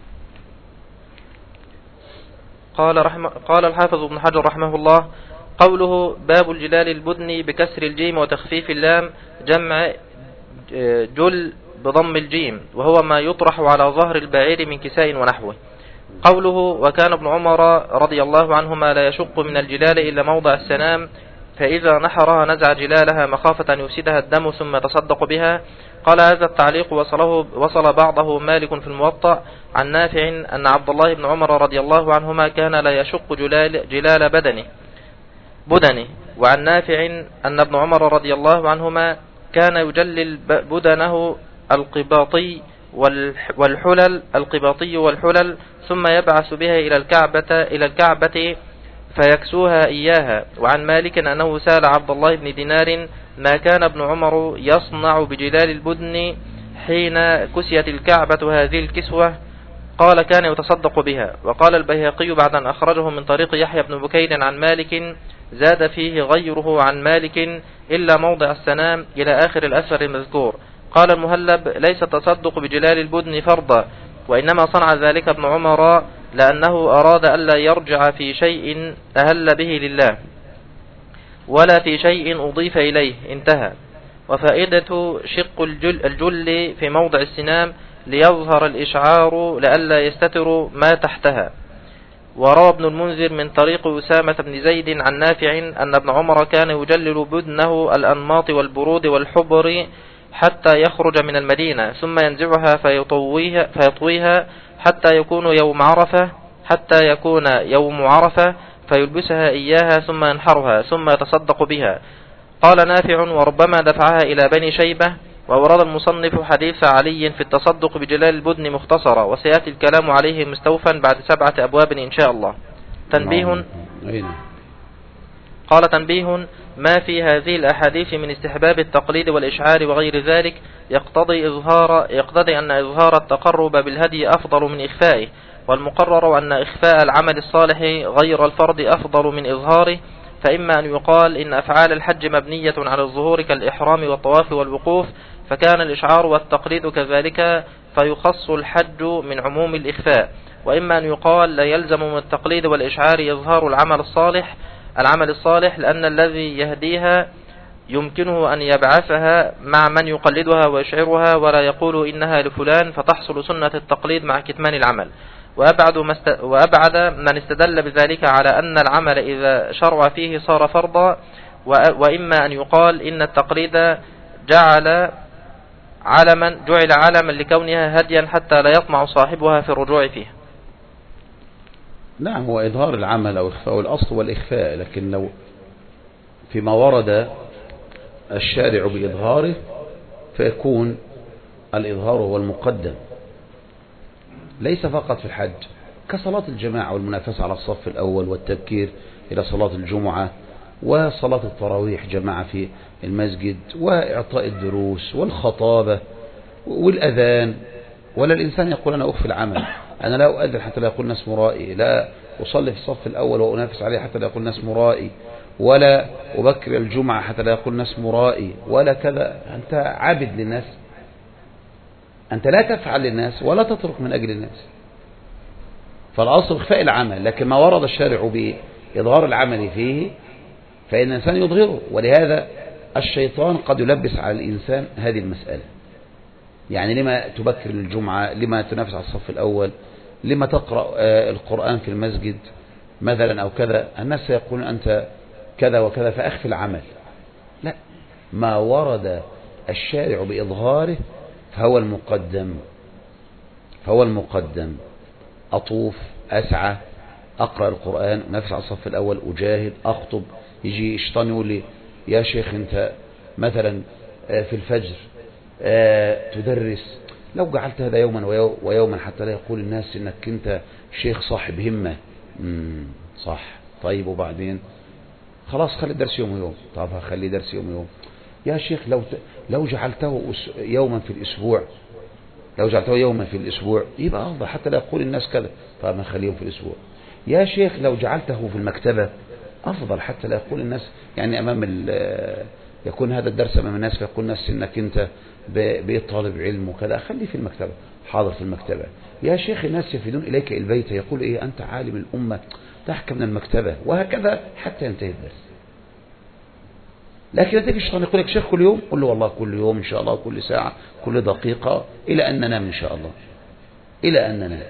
قال رحمه قال الحافظ ابن حجر رحمه الله: قوله باب الجلال البدن بكسر الجيم وتخفيف اللام جمع جل بضم الجيم، وهو ما يطرح على ظهر البعير من كساء ونحوه. قوله وكان ابن عمر رضي الله عنهما لا يشق من الجلال إلا موضع السنام، فإذا نحرها نزع جلالها مخافة أن يفسدها الدم ثم تصدق بها. قال هذا التعليق وصله وصل بعضه مالك في الموطأ عن نافع أن عبد الله بن عمر رضي الله عنهما كان لا يشق جلال, جلال بدنه بدنه وعن نافع أن ابن عمر رضي الله عنهما كان يجلل بدنه القباطي والحلل القباطي والحلل ثم يبعث بها إلى الكعبة إلى الكعبة فيكسوها إياها. وعن مالك أنه سأل عبد الله بن دينار ما كان ابن عمر يصنع بجلال البدن حين كسيت الكعبة هذه الكسوة، قال كان يتصدق بها. وقال البيهقي بعد أن أخرجه من طريق يحيى بن بكير عن مالك زاد فيه غيره عن مالك إلا موضع السنام إلى آخر الأثر المذكور. قال المهلب: ليس التصدق بجلال البدن فرضا، وإنما صنع ذلك ابن عمر لأنه أراد ألا يرجع في شيء أهل به لله ولا في شيء أضيف إليه. انتهى. وفائدة شق الجل, الجل في موضع السنام ليظهر الإشعار لئلا يستتر ما تحتها. وروى ابن المنذر من طريق أسامة بن زيد عن نافع أن ابن عمر كان يجلل بدنه الأنماط والبرود والحبر حتى يخرج من المدينة، ثم ينزعها فيطويها, فيطويها حتى يكون يوم عرفة حتى يكون يوم عرفة فيلبسها إياها ثم ينحرها ثم يتصدق بها. قال نافع: وربما دفعها إلى بني شيبة. وورد المصنف حديث علي في التصدق بجلال البدن مختصرة، وسيأتي الكلام عليه مستوفا بعد سبعة أبواب إن شاء الله. تنبيه. قال: تنبيه: ما في هذه الأحاديث من استحباب التقليد والإشعار وغير ذلك يقتضي إظهار يقتضي أن إظهار التقرب بالهدي أفضل من إخفائه، والمقرر أن إخفاء العمل الصالح غير الفرض أفضل من إظهاره، فإما أن يقال إن أفعال الحج مبنية على الظهور كالإحرام والطواف والوقوف، فكان الإشعار والتقليد كذلك فيخص الحج من عموم الإخفاء، وإما أن يقال لا يلزم من التقليد والإشعار إظهار العمل الصالح العمل الصالح لأن الذي يهديها يمكنه أن يبعثها مع من يقلدها ويشعرها ولا يقول إنها لفلان، فتحصل سنة التقليد مع كتمان العمل. وأبعد, مست... وأبعد من استدل بذلك على أن العمل إذا شرع فيه صار فرضا، و... وإما أن يقال إن التقليد جعل علما جعل علما لكونها هديا حتى لا يطمع صاحبها في الرجوع فيه. نعم، هو إظهار العمل أو إخفاء الأصل والإخفاء، لكن لو فيما ورد الشارع بإظهاره فيكون الإظهار هو المقدم، ليس فقط في الحج، كصلاة الجماعة والمنافسة على الصف الأول والتبكير إلى صلاة الجمعة وصلاة التراويح جماعة في المسجد وإعطاء الدروس والخطابة والأذان. ولا الإنسان يقول أنا أخفي العمل، أنا لا أؤذن حتى لا يقول الناس مرائي، لا أصلي في الصف الأول وأنافس عليه حتى لا يقول الناس مرائي، ولا أبكر الجمعة حتى لا يقول الناس مرائي، ولا كذا. أنت عابد للناس، أنت لا تفعل للناس ولا تترك من أجل الناس. فالأصل إخفاء العمل، لكن ما ورد الشارع بإظهار العمل فيه فإن الإنسان يظهره. ولهذا الشيطان قد يلبس على الإنسان هذه المسألة، يعني لما تبكر الجمعة، لما تنافس على الصف الأول، لما تقرأ القرآن في المسجد مثلا أو كذا، الناس سيقولون أنت كذا وكذا فأخفي العمل. لا، ما ورد الشارع بإظهاره فهو المقدم فهو المقدم أطوف، أسعى، أقرأ القرآن، أنافس على الصف الأول، أجاهد، أخطب. يجي الشيطان يقول لي يا شيخ أنت مثلا في الفجر تدرس، لو جعلت هذا يوما ويوما حتى لا يقول الناس إنك أنت شيخ صاحب همة. صح، طيب وبعدين خلاص خلي الدرس يوم ويوم. طب هخلي درس يوم ويوم. يا شيخ لو لو جعلته يوما في الأسبوع لو جعلته يوما في الأسبوع يبقى أفضل حتى لا يقول الناس كذا. طب نخليهم في الأسبوع. يا شيخ لو جعلته في المكتبة أفضل حتى لا يقول الناس، يعني أمام يكون هذا الدرس أمام الناس فيقول الناس إنك أنت بقيت طالب علم وكذا، خليه في المكتبة، حاضر في المكتبة. يا شيخ الناس يفيدون إليك البيت، يقول إيه أنت عالم الأمة تحكم من المكتبة، وهكذا حتى ينتهي الدرس. لكن تيجي الشيطان يقول لك شيخ كل يوم، قل له والله كل يوم إن شاء الله، كل ساعة، كل دقيقة، إلى أن ننام إن شاء الله، إلى أن ننام.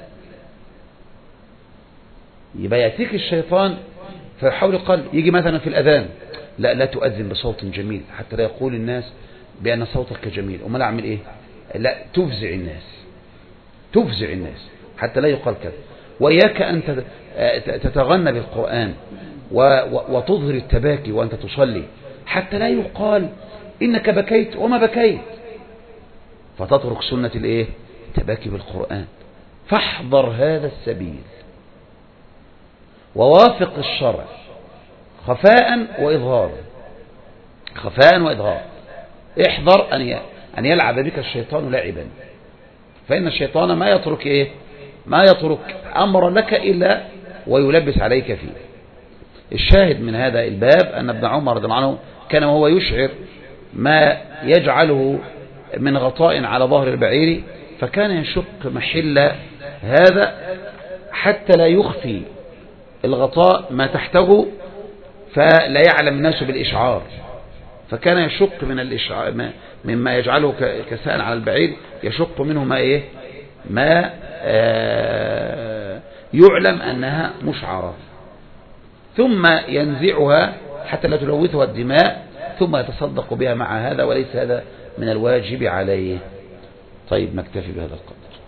يبقى يأتيك الشيطان فيحاول قال يجي مثلا في الأذان، لا لا تؤذن بصوت جميل حتى لا يقول الناس بأن صوتك جميل. أمال أعمل إيه؟ لا تفزع الناس تفزع الناس حتى لا يقال كذا. وإياك أن تتغنى بالقرآن وتظهر التباكي وأنت تصلي حتى لا يقال إنك بكيت وما بكيت، فتترك سنة الإيه؟ التباكي بالقرآن. فاحذر هذا السبيل ووافق الشرع خفاء وإظهار خفاء وإظهار. احذر أن أن يلعب بك الشيطان لعبا، فإن الشيطان ما يترك إيه ما يترك أمر لك إلا ويلبس عليك فيه. الشاهد من هذا الباب أن ابن عمر رضي الله عنه كان وهو يشعر ما يجعله من غطاء على ظهر البعير، فكان يشق محل هذا حتى لا يخفي الغطاء ما تحته فلا يعلم الناس بالإشعار، فكان يشق من الإشعار مما يجعله كساء على البعير، يشق منه ما إيه ما آه يعلم أنها مشعرة، ثم ينزعها حتى لا تلوثها الدماء، ثم يتصدق بها مع هذا، وليس هذا من الواجب عليه. طيب نكتفي بهذا القدر.